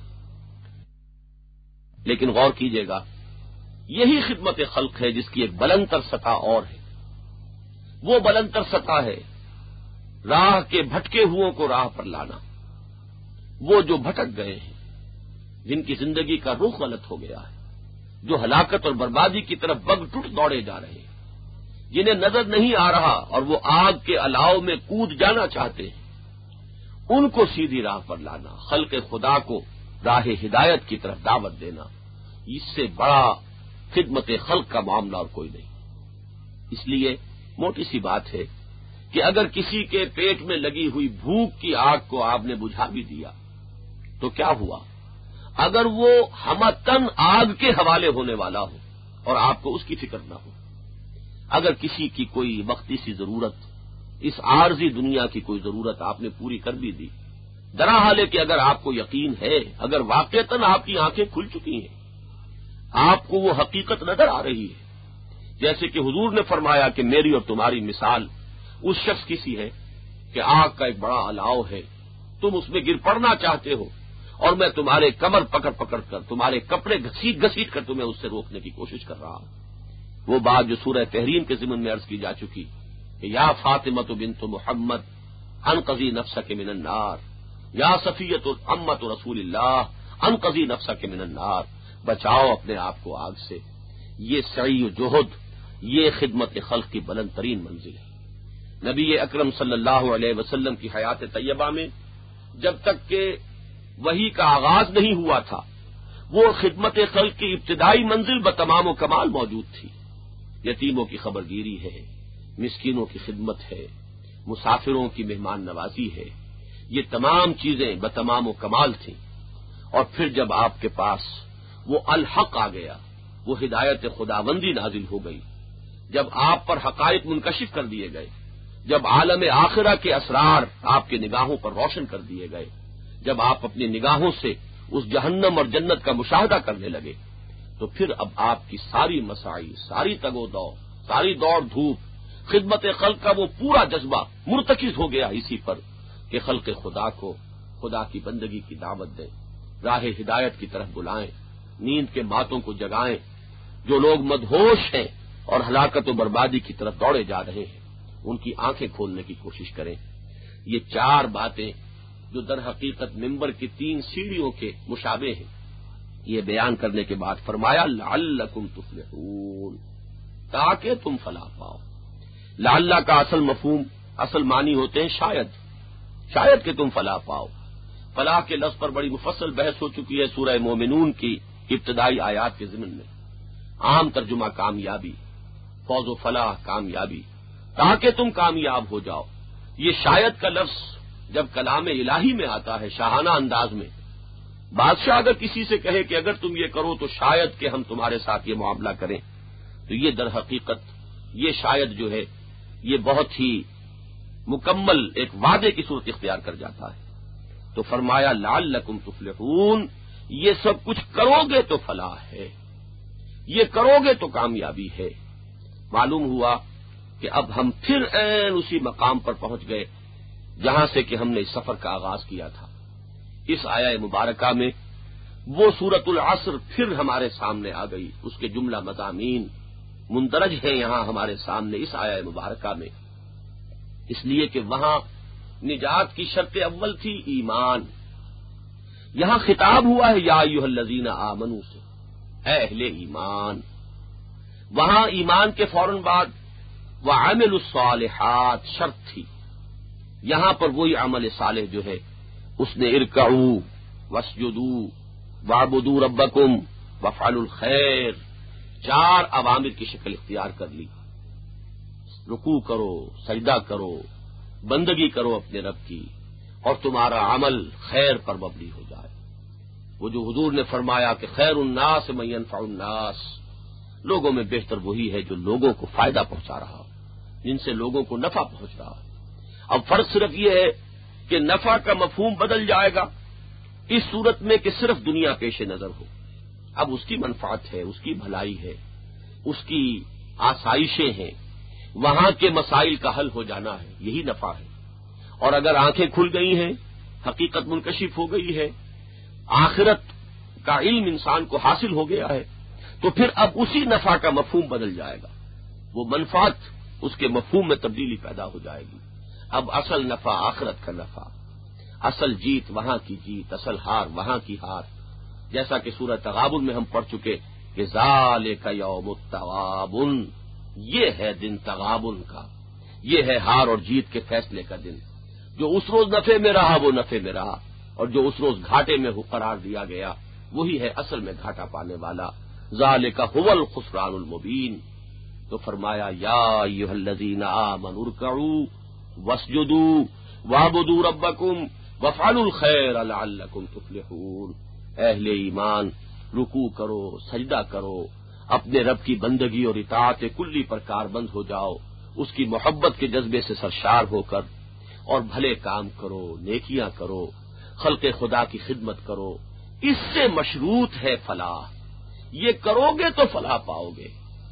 لیکن غور کیجئے گا، یہی خدمت خلق ہے جس کی ایک بلند تر سطح اور ہے۔ وہ بلند تر سطح ہے راہ کے بھٹکے ہوئوں کو راہ پر لانا، وہ جو بھٹک گئے ہیں، جن کی زندگی کا رخ غلط ہو گیا ہے، جو ہلاکت اور بربادی کی طرف بگ ٹوٹ دوڑے جا رہے ہیں، جنہیں نظر نہیں آ رہا اور وہ آگ کے الاؤ میں کود جانا چاہتے ہیں، ان کو سیدھی راہ پر لانا، خلق خدا کو راہ ہدایت کی طرف دعوت دینا، اس سے بڑا خدمت خلق کا معاملہ اور کوئی نہیں۔ اس لیے موٹی سی بات ہے کہ اگر کسی کے پیٹ میں لگی ہوئی بھوک کی آگ کو آپ نے بجھا بھی دیا تو کیا ہوا؟ اگر وہ ہمتن آگ کے حوالے ہونے والا ہو اور آپ کو اس کی فکر نہ ہو، اگر کسی کی کوئی وقتی سی ضرورت، اس عارضی دنیا کی کوئی ضرورت آپ نے پوری کر بھی دی، درا حال ہے کہ اگر آپ کو یقین ہے، اگر واقعتاً آپ کی آنکھیں کھل چکی ہیں، آپ کو وہ حقیقت نظر آ رہی ہے، جیسے کہ حضور نے فرمایا کہ میری اور تمہاری مثال اس شخص کی سی ہے کہ آگ کا ایک بڑا الاؤ ہے، تم اس میں گر پڑنا چاہتے ہو اور میں تمہارے کمر پکڑ پکڑ کر، تمہارے کپڑے گھسیٹ گھسیٹ کر تمہیں اس سے روکنے کی کوشش کر رہا ہوں۔ وہ بات جو سورہ تحریم کے ضمن میں عرض کی جا چکی کہ یا فاطمۃ بنت محمد انقذی نفسک من النار، یا صفیۃ امۃ رسول اللہ انقذی نفسک من النار، بچاؤ اپنے آپ کو آگ سے۔ یہ سعی و جہد، یہ خدمت خلق کی بلند ترین منزل ہے۔ نبی اکرم صلی اللہ علیہ وسلم کی حیات طیبہ میں جب تک کہ وحی کا آغاز نہیں ہوا تھا، وہ خدمت خلق کی ابتدائی منزل بتمام و کمال موجود تھی۔ یتیموں کی خبرگیری ہے، مسکینوں کی خدمت ہے، مسافروں کی مہمان نوازی ہے، یہ تمام چیزیں بتمام و کمال تھیں۔ اور پھر جب آپ کے پاس وہ الحق آ گیا، وہ ہدایت خداوندی نازل ہو گئی، جب آپ پر حقائق منکشف کر دیے گئے، جب عالم آخرہ کے اسرار آپ کے نگاہوں پر روشن کر دیے گئے، جب آپ اپنی نگاہوں سے اس جہنم اور جنت کا مشاہدہ کرنے لگے، تو پھر اب آپ کی ساری مساعی، ساری تگ و دو، ساری دوڑ دھوپ، خدمت خلق کا وہ پورا جذبہ مرتکز ہو گیا اسی پر کہ خلق خدا کو خدا کی بندگی کی دعوت دیں، راہ ہدایت کی طرف بلائیں، نیند کے ماتوں کو جگائیں، جو لوگ مدہوش ہیں اور ہلاکت و بربادی کی طرف دوڑے جا رہے ہیں ان کی آنکھیں کھولنے کی کوشش کریں۔ یہ چار باتیں جو در حقیقت ممبر کی 3 سیڑھیوں کے مشابہ ہیں، یہ بیان کرنے کے بعد فرمایا لعلکم تفلحون، تاکہ تم فلاح پاؤ۔ لعل کا اصل مفہوم، اصل معنی ہوتے ہیں شاید، شاید کہ تم فلاح پاؤ۔ فلاح کے لفظ پر بڑی مفصل بحث ہو چکی ہے سورہ مومنون کی ابتدائی آیات کے ضمن میں۔ عام ترجمہ کامیابی، فوز و فلاح، کامیابی، تاکہ تم کامیاب ہو جاؤ۔ یہ شاید کا لفظ جب کلام الہی میں آتا ہے شاہانہ انداز میں، بادشاہ اگر کسی سے کہے کہ اگر تم یہ کرو تو شاید کہ ہم تمہارے ساتھ یہ معاملہ کریں، تو یہ در حقیقت یہ شاید جو ہے یہ بہت ہی مکمل ایک وعدے کی صورت اختیار کر جاتا ہے۔ تو فرمایا لعلکم تفلحون، یہ سب کچھ کرو گے تو فلاح ہے، یہ کرو گے تو کامیابی ہے۔ معلوم ہوا کہ اب ہم پھر عین اسی مقام پر پہنچ گئے جہاں سے کہ ہم نے اس سفر کا آغاز کیا تھا۔ اس آیہ مبارکہ میں وہ سورۃ العصر پھر ہمارے سامنے آ گئی، اس کے جملہ مضامین مندرج ہیں یہاں ہمارے سامنے اس آیہ مبارکہ میں، اس لیے کہ وہاں نجات کی شرط اول تھی ایمان، یہاں خطاب ہوا ہے یا ایھا الذین آمنوا سے، اے اہل ایمان۔ وہاں ایمان کے فوراً بعد وعملوا الصالحات شرط تھی، یہاں پر وہی عمل صالح جو ہے اس نے ارکعوا واسجدوا واعبدوا ربکم وافعلوا الخیر، 4 اوامر کی شکل اختیار کر لی۔ رکوع کرو، سجدہ کرو، بندگی کرو اپنے رب کی، اور تمہارا عمل خیر پر مبنی ہو جائے۔ وہ جو حضور نے فرمایا کہ خیر الناس من ينفع الناس، لوگوں میں بہتر وہی ہے جو لوگوں کو فائدہ پہنچا رہا ہو، جن سے لوگوں کو نفع پہنچ رہا ہو۔ اب فرق صرف یہ ہے کہ نفع کا مفہوم بدل جائے گا اس صورت میں کہ صرف دنیا پیش نظر ہو، اب اس کی منفعت ہے، اس کی بھلائی ہے، اس کی آسائشیں ہیں، وہاں کے مسائل کا حل ہو جانا ہے، یہی نفع ہے۔ اور اگر آنکھیں کھل گئی ہیں، حقیقت منکشف ہو گئی ہے، آخرت کا علم انسان کو حاصل ہو گیا ہے، تو پھر اب اسی نفع کا مفہوم بدل جائے گا، وہ منفعت اس کے مفہوم میں تبدیلی پیدا ہو جائے گی۔ اب اصل نفع آخرت کا نفع، اصل جیت وہاں کی جیت، اصل ہار وہاں کی ہار، جیسا کہ سورہ تغابن میں ہم پڑھ چکے کہ ذالک یوم التغابن، یہ ہے دن تغابن کا، یہ ہے ہار اور جیت کے فیصلے کا دن۔ جو اس روز نفع میں رہا وہ نفع میں رہا، اور جو اس روز گھاٹے میں قرار دیا گیا وہی ہے اصل میں گھاٹا پانے والا۔ ذالک هو الخسران المبین۔ تو فرمایا یا ایھا الذین آمنوا ارکعوا واسجدوا واعبدوا ربکم وافعلوا الخیر لعلکم تفلحون، اہل ایمان رکوع کرو، سجدہ کرو، اپنے رب کی بندگی اور اطاعت کلی پر کاربند ہو جاؤ، اس کی محبت کے جذبے سے سرشار ہو کر، اور بھلے کام کرو، نیکیاں کرو، خلق خدا کی خدمت کرو، اس سے مشروط ہے فلاح، یہ کرو گے تو فلاح پاؤ گے۔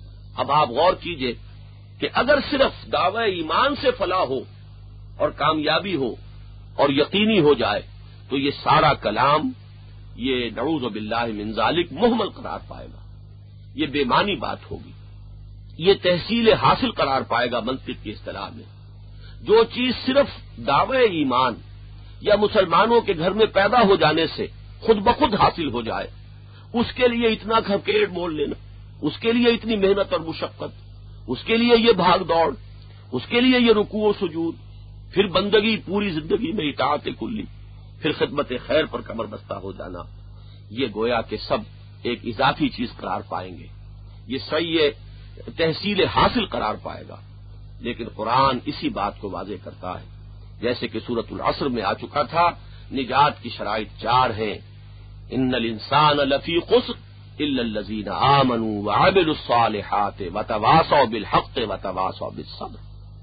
اب آپ غور کیجئے کہ اگر صرف دعوی ایمان سے فلاح ہو اور کامیابی ہو اور یقینی ہو جائے تو یہ سارا کلام یہ نعوذ باللہ من ذالک محمل قرار پائے گا، یہ بے معنی بات ہوگی، یہ تحصیل حاصل قرار پائے گا منطق کی اصطلاح میں۔ جو چیز صرف دعوی ایمان یا مسلمانوں کے گھر میں پیدا ہو جانے سے خود بخود حاصل ہو جائے، اس کے لیے اتنا گھپکیڑ مول لینا، اس کے لیے اتنی محنت اور مشقت، اس کے لیے یہ بھاگ دوڑ، اس کے لیے یہ رکوع و سجود، پھر بندگی پوری زندگی میں اطاعت کلی، پھر خدمت خیر پر کمر بستہ ہو جانا، یہ گویا کہ سب ایک اضافی چیز قرار پائیں گے، یہ صحیح تحصیل حاصل قرار پائے گا۔ لیکن قرآن اسی بات کو واضح کرتا ہے، جیسے کہ سورۃ العصر میں آ چکا تھا، نجات کی شرائط 4 ہیں، ان الانسان لفی خسر الا الذین آمنوا وعملوا الصالحات وتواصوا بالحق وتواصوا بالصبر۔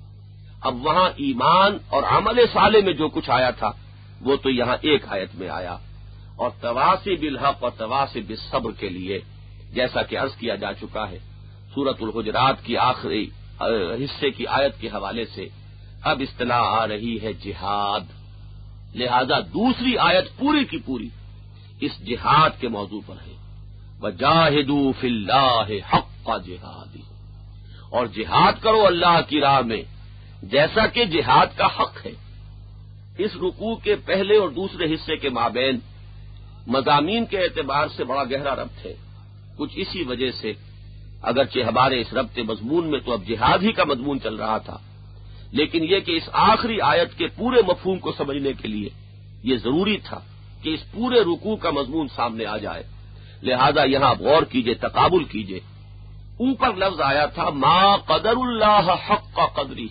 اب وہاں ایمان اور عمل صالح میں جو کچھ آیا تھا وہ تو یہاں ایک آیت میں آیا، اور تواصی بالحق اور تواصی بالصبر کے لیے جیسا کہ عرض کیا جا چکا ہے سورۃ الحجرات کی آخری حصے کی آیت کے حوالے سے اب اصطلاح آ رہی ہے جہاد، لہذا دوسری آیت پوری کی پوری اس جہاد کے موضوع پر ہے، وجاہدوا فی اللہ حق جہادہ، اور جہاد کرو اللہ کی راہ میں جیسا کہ جہاد کا حق ہے۔ اس رکوع کے پہلے اور دوسرے حصے کے مابین مضامین کے اعتبار سے بڑا گہرا ربط ہے، کچھ اسی وجہ سے اگرچہ ہمارے اس ربط مضمون میں تو اب جہاد ہی کا مضمون چل رہا تھا، لیکن یہ کہ اس آخری آیت کے پورے مفہوم کو سمجھنے کے لیے یہ ضروری تھا کہ اس پورے رکوع کا مضمون سامنے آ جائے، لہذا یہاں غور کیجئے، تقابل کیجئے۔ اوپر لفظ آیا تھا ما قدر اللہ حق قدری،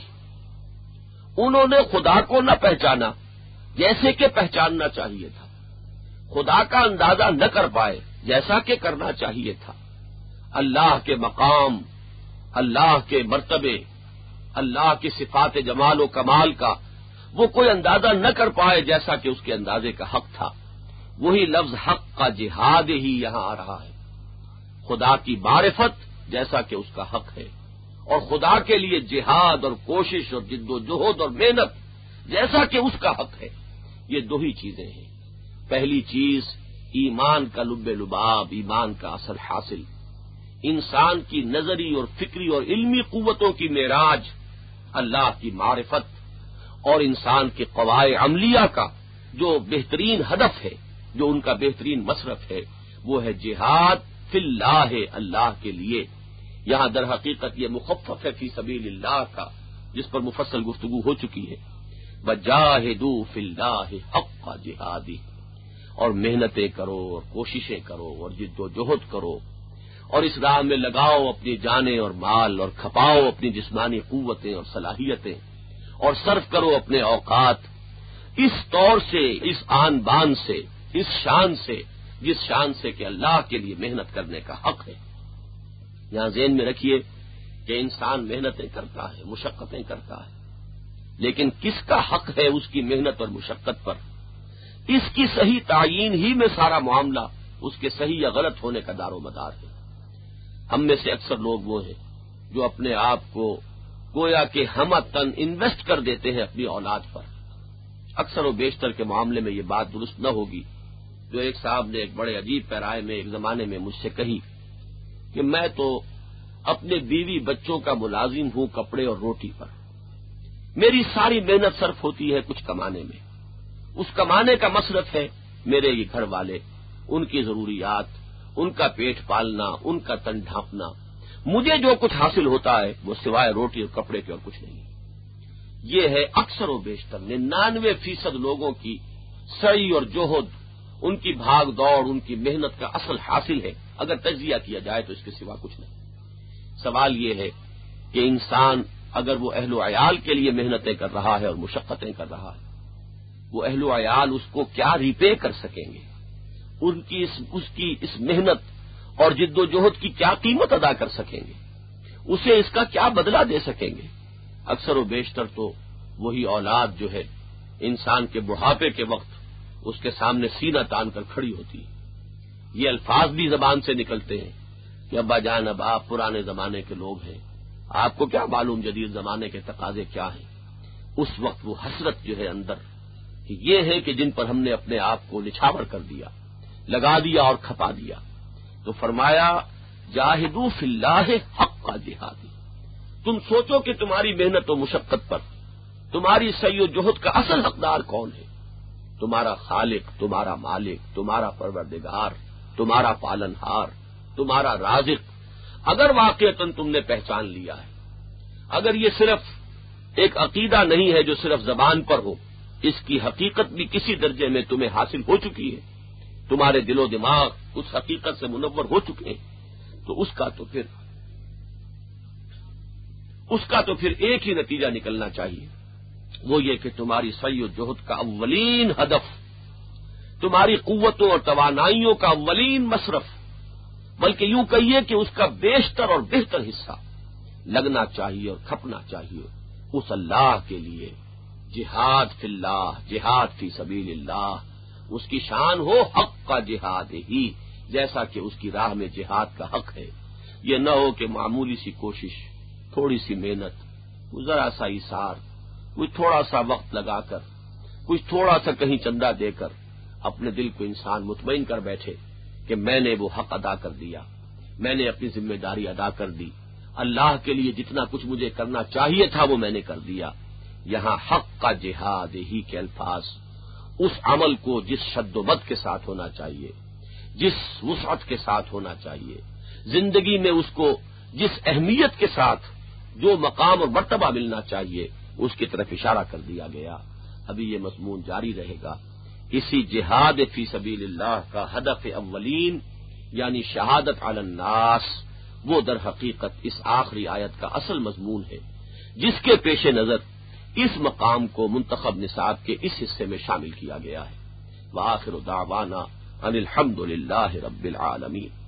انہوں نے خدا کو نہ پہچانا جیسے کہ پہچاننا چاہیے تھا، خدا کا اندازہ نہ کر پائے جیسا کہ کرنا چاہیے تھا، اللہ کے مقام، اللہ کے مرتبے، اللہ کی صفات جمال و کمال کا وہ کوئی اندازہ نہ کر پائے جیسا کہ اس کے اندازے کا حق تھا، وہی لفظ حق کا جہاد ہی یہاں آ رہا ہے۔ خدا کی معرفت جیسا کہ اس کا حق ہے، اور خدا کے لیے جہاد اور کوشش اور جد و جہد اور محنت جیسا کہ اس کا حق ہے۔ یہ دو ہی چیزیں ہیں۔ پہلی چیز ایمان کا لب لباب، ایمان کا اصل حاصل، انسان کی نظری اور فکری اور علمی قوتوں کی معراج اللہ کی معرفت، اور انسان کے قواعد عملیہ کا جو بہترین ہدف ہے، جو ان کا بہترین مصرف ہے، وہ ہے جہاد فی اللہ، اللہ کے لیے۔ یہاں در حقیقت یہ مخفف ہے فی سبیل اللہ کا، جس پر مفصل گفتگو ہو چکی ہے۔ وجاہدوا فی اللہ حق جہادہ، اور محنتیں کرو اور کوششیں کرو اور جد و جہد کرو، اور اس راہ میں لگاؤ اپنی جانیں اور مال، اور کھپاؤ اپنی جسمانی قوتیں اور صلاحیتیں، اور صرف کرو اپنے اوقات اس طور سے، اس آن بان سے، اس شان سے، جس شان سے کہ اللہ کے لیے محنت کرنے کا حق ہے۔ یہاں ذہن میں رکھیے کہ انسان محنتیں کرتا ہے، مشقتیں کرتا ہے، لیکن کس کا حق ہے اس کی محنت اور مشقت پر؟ اس کی صحیح تعیین ہی میں سارا معاملہ اس کے صحیح یا غلط ہونے کا دار و مدار ہے۔ ہم میں سے اکثر لوگ وہ ہیں جو اپنے آپ کو گویا کہ ہمہ تن انویسٹ کر دیتے ہیں اپنی اولاد پر۔ اکثر و بیشتر کے معاملے میں یہ بات درست نہ ہوگی جو ایک صاحب نے ایک بڑے عجیب پیرائے میں ایک زمانے میں مجھ سے کہی کہ میں تو اپنے بیوی بچوں کا ملازم ہوں کپڑے اور روٹی پر، میری ساری محنت صرف ہوتی ہے کچھ کمانے میں، اس کمانے کا مصرف ہے میرے یہ گھر والے، ان کی ضروریات، ان کا پیٹ پالنا، ان کا تن ڈھانپنا، مجھے جو کچھ حاصل ہوتا ہے وہ سوائے روٹی اور کپڑے کے اور کچھ نہیں۔ یہ ہے اکثر و بیشتر 99% لوگوں کی سعی اور جوہد، ان کی بھاگ دوڑ، ان کی محنت کا اصل حاصل ہے۔ اگر تجزیہ کیا جائے تو اس کے سوا کچھ نہیں۔ سوال یہ ہے کہ انسان اگر وہ اہل و عیال کے لیے محنتیں کر رہا ہے اور مشقتیں کر رہا ہے، وہ اہل و عیال اس کو کیا ریپے کر سکیں گے؟ اس کی اس محنت اور جد و جہد کی کیا قیمت ادا کر سکیں گے؟ اسے اس کا کیا بدلہ دے سکیں گے؟ اکثر و بیشتر تو وہی اولاد جو ہے انسان کے بڑھاپے کے وقت اس کے سامنے سینہ تان کر کھڑی ہوتی ہے۔ یہ الفاظ بھی زبان سے نکلتے ہیں کہ ابا جان اب آپ پرانے زمانے کے لوگ ہیں، آپ کو کیا معلوم جدید زمانے کے تقاضے کیا ہیں۔ اس وقت وہ حسرت جو ہے اندر کہ یہ ہے کہ جن پر ہم نے اپنے آپ کو نچھاور کر دیا، لگا دیا اور کھپا دیا، تو فرمایا جاہدوا فی اللہ حق جہاد۔ تم سوچو کہ تمہاری محنت و مشقت پر، تمہاری سعی و جہد کا اصل حقدار کون ہے؟ تمہارا خالق، تمہارا مالک، تمہارا پروردگار، تمہارا پالن ہار، تمہارا رازق۔ اگر واقعتاً تم نے پہچان لیا ہے، اگر یہ صرف ایک عقیدہ نہیں ہے جو صرف زبان پر ہو، اس کی حقیقت بھی کسی درجے میں تمہیں حاصل ہو چکی ہے، تمہارے دل و دماغ اس حقیقت سے منور ہو چکے ہیں، تو اس کا تو پھر ایک ہی نتیجہ نکلنا چاہیے، وہ یہ کہ تمہاری سعی و جہد کا اولین ہدف، تمہاری قوتوں اور توانائیوں کا اولین مصرف، بلکہ یوں کہیے کہ اس کا بیشتر اور بہتر حصہ لگنا چاہیے اور کھپنا چاہیے اس اللہ کے لیے۔ جہاد فی اللہ، جہاد فی سبیل اللہ، اس کی شان ہو حق کا جہاد ہی، جیسا کہ اس کی راہ میں جہاد کا حق ہے۔ یہ نہ ہو کہ معمولی سی کوشش، تھوڑی سی محنت، ذرا سا ایثار، کوئی تھوڑا سا وقت لگا کر، کچھ تھوڑا سا کہیں چندہ دے کر اپنے دل کو انسان مطمئن کر بیٹھے کہ میں نے وہ حق ادا کر دیا، میں نے اپنی ذمہ داری ادا کر دی، اللہ کے لیے جتنا کچھ مجھے کرنا چاہیے تھا وہ میں نے کر دیا۔ یہاں حق کا جہاد ہی کے الفاظ اس عمل کو جس شد و مد کے ساتھ ہونا چاہیے، جس وسعت کے ساتھ ہونا چاہیے، زندگی میں اس کو جس اہمیت کے ساتھ جو مقام اور مرتبہ ملنا چاہیے اس کی طرف اشارہ کر دیا گیا۔ ابھی یہ مضمون جاری رہے گا۔ اسی جہاد فی سبیل اللہ کا ہدف اولین یعنی شہادت علی الناس، وہ در حقیقت اس آخری آیت کا اصل مضمون ہے، جس کے پیش نظر اس مقام کو منتخب نصاب کے اس حصے میں شامل کیا گیا ہے۔ وآخر دعوانا ان الحمد للہ رب العالمین۔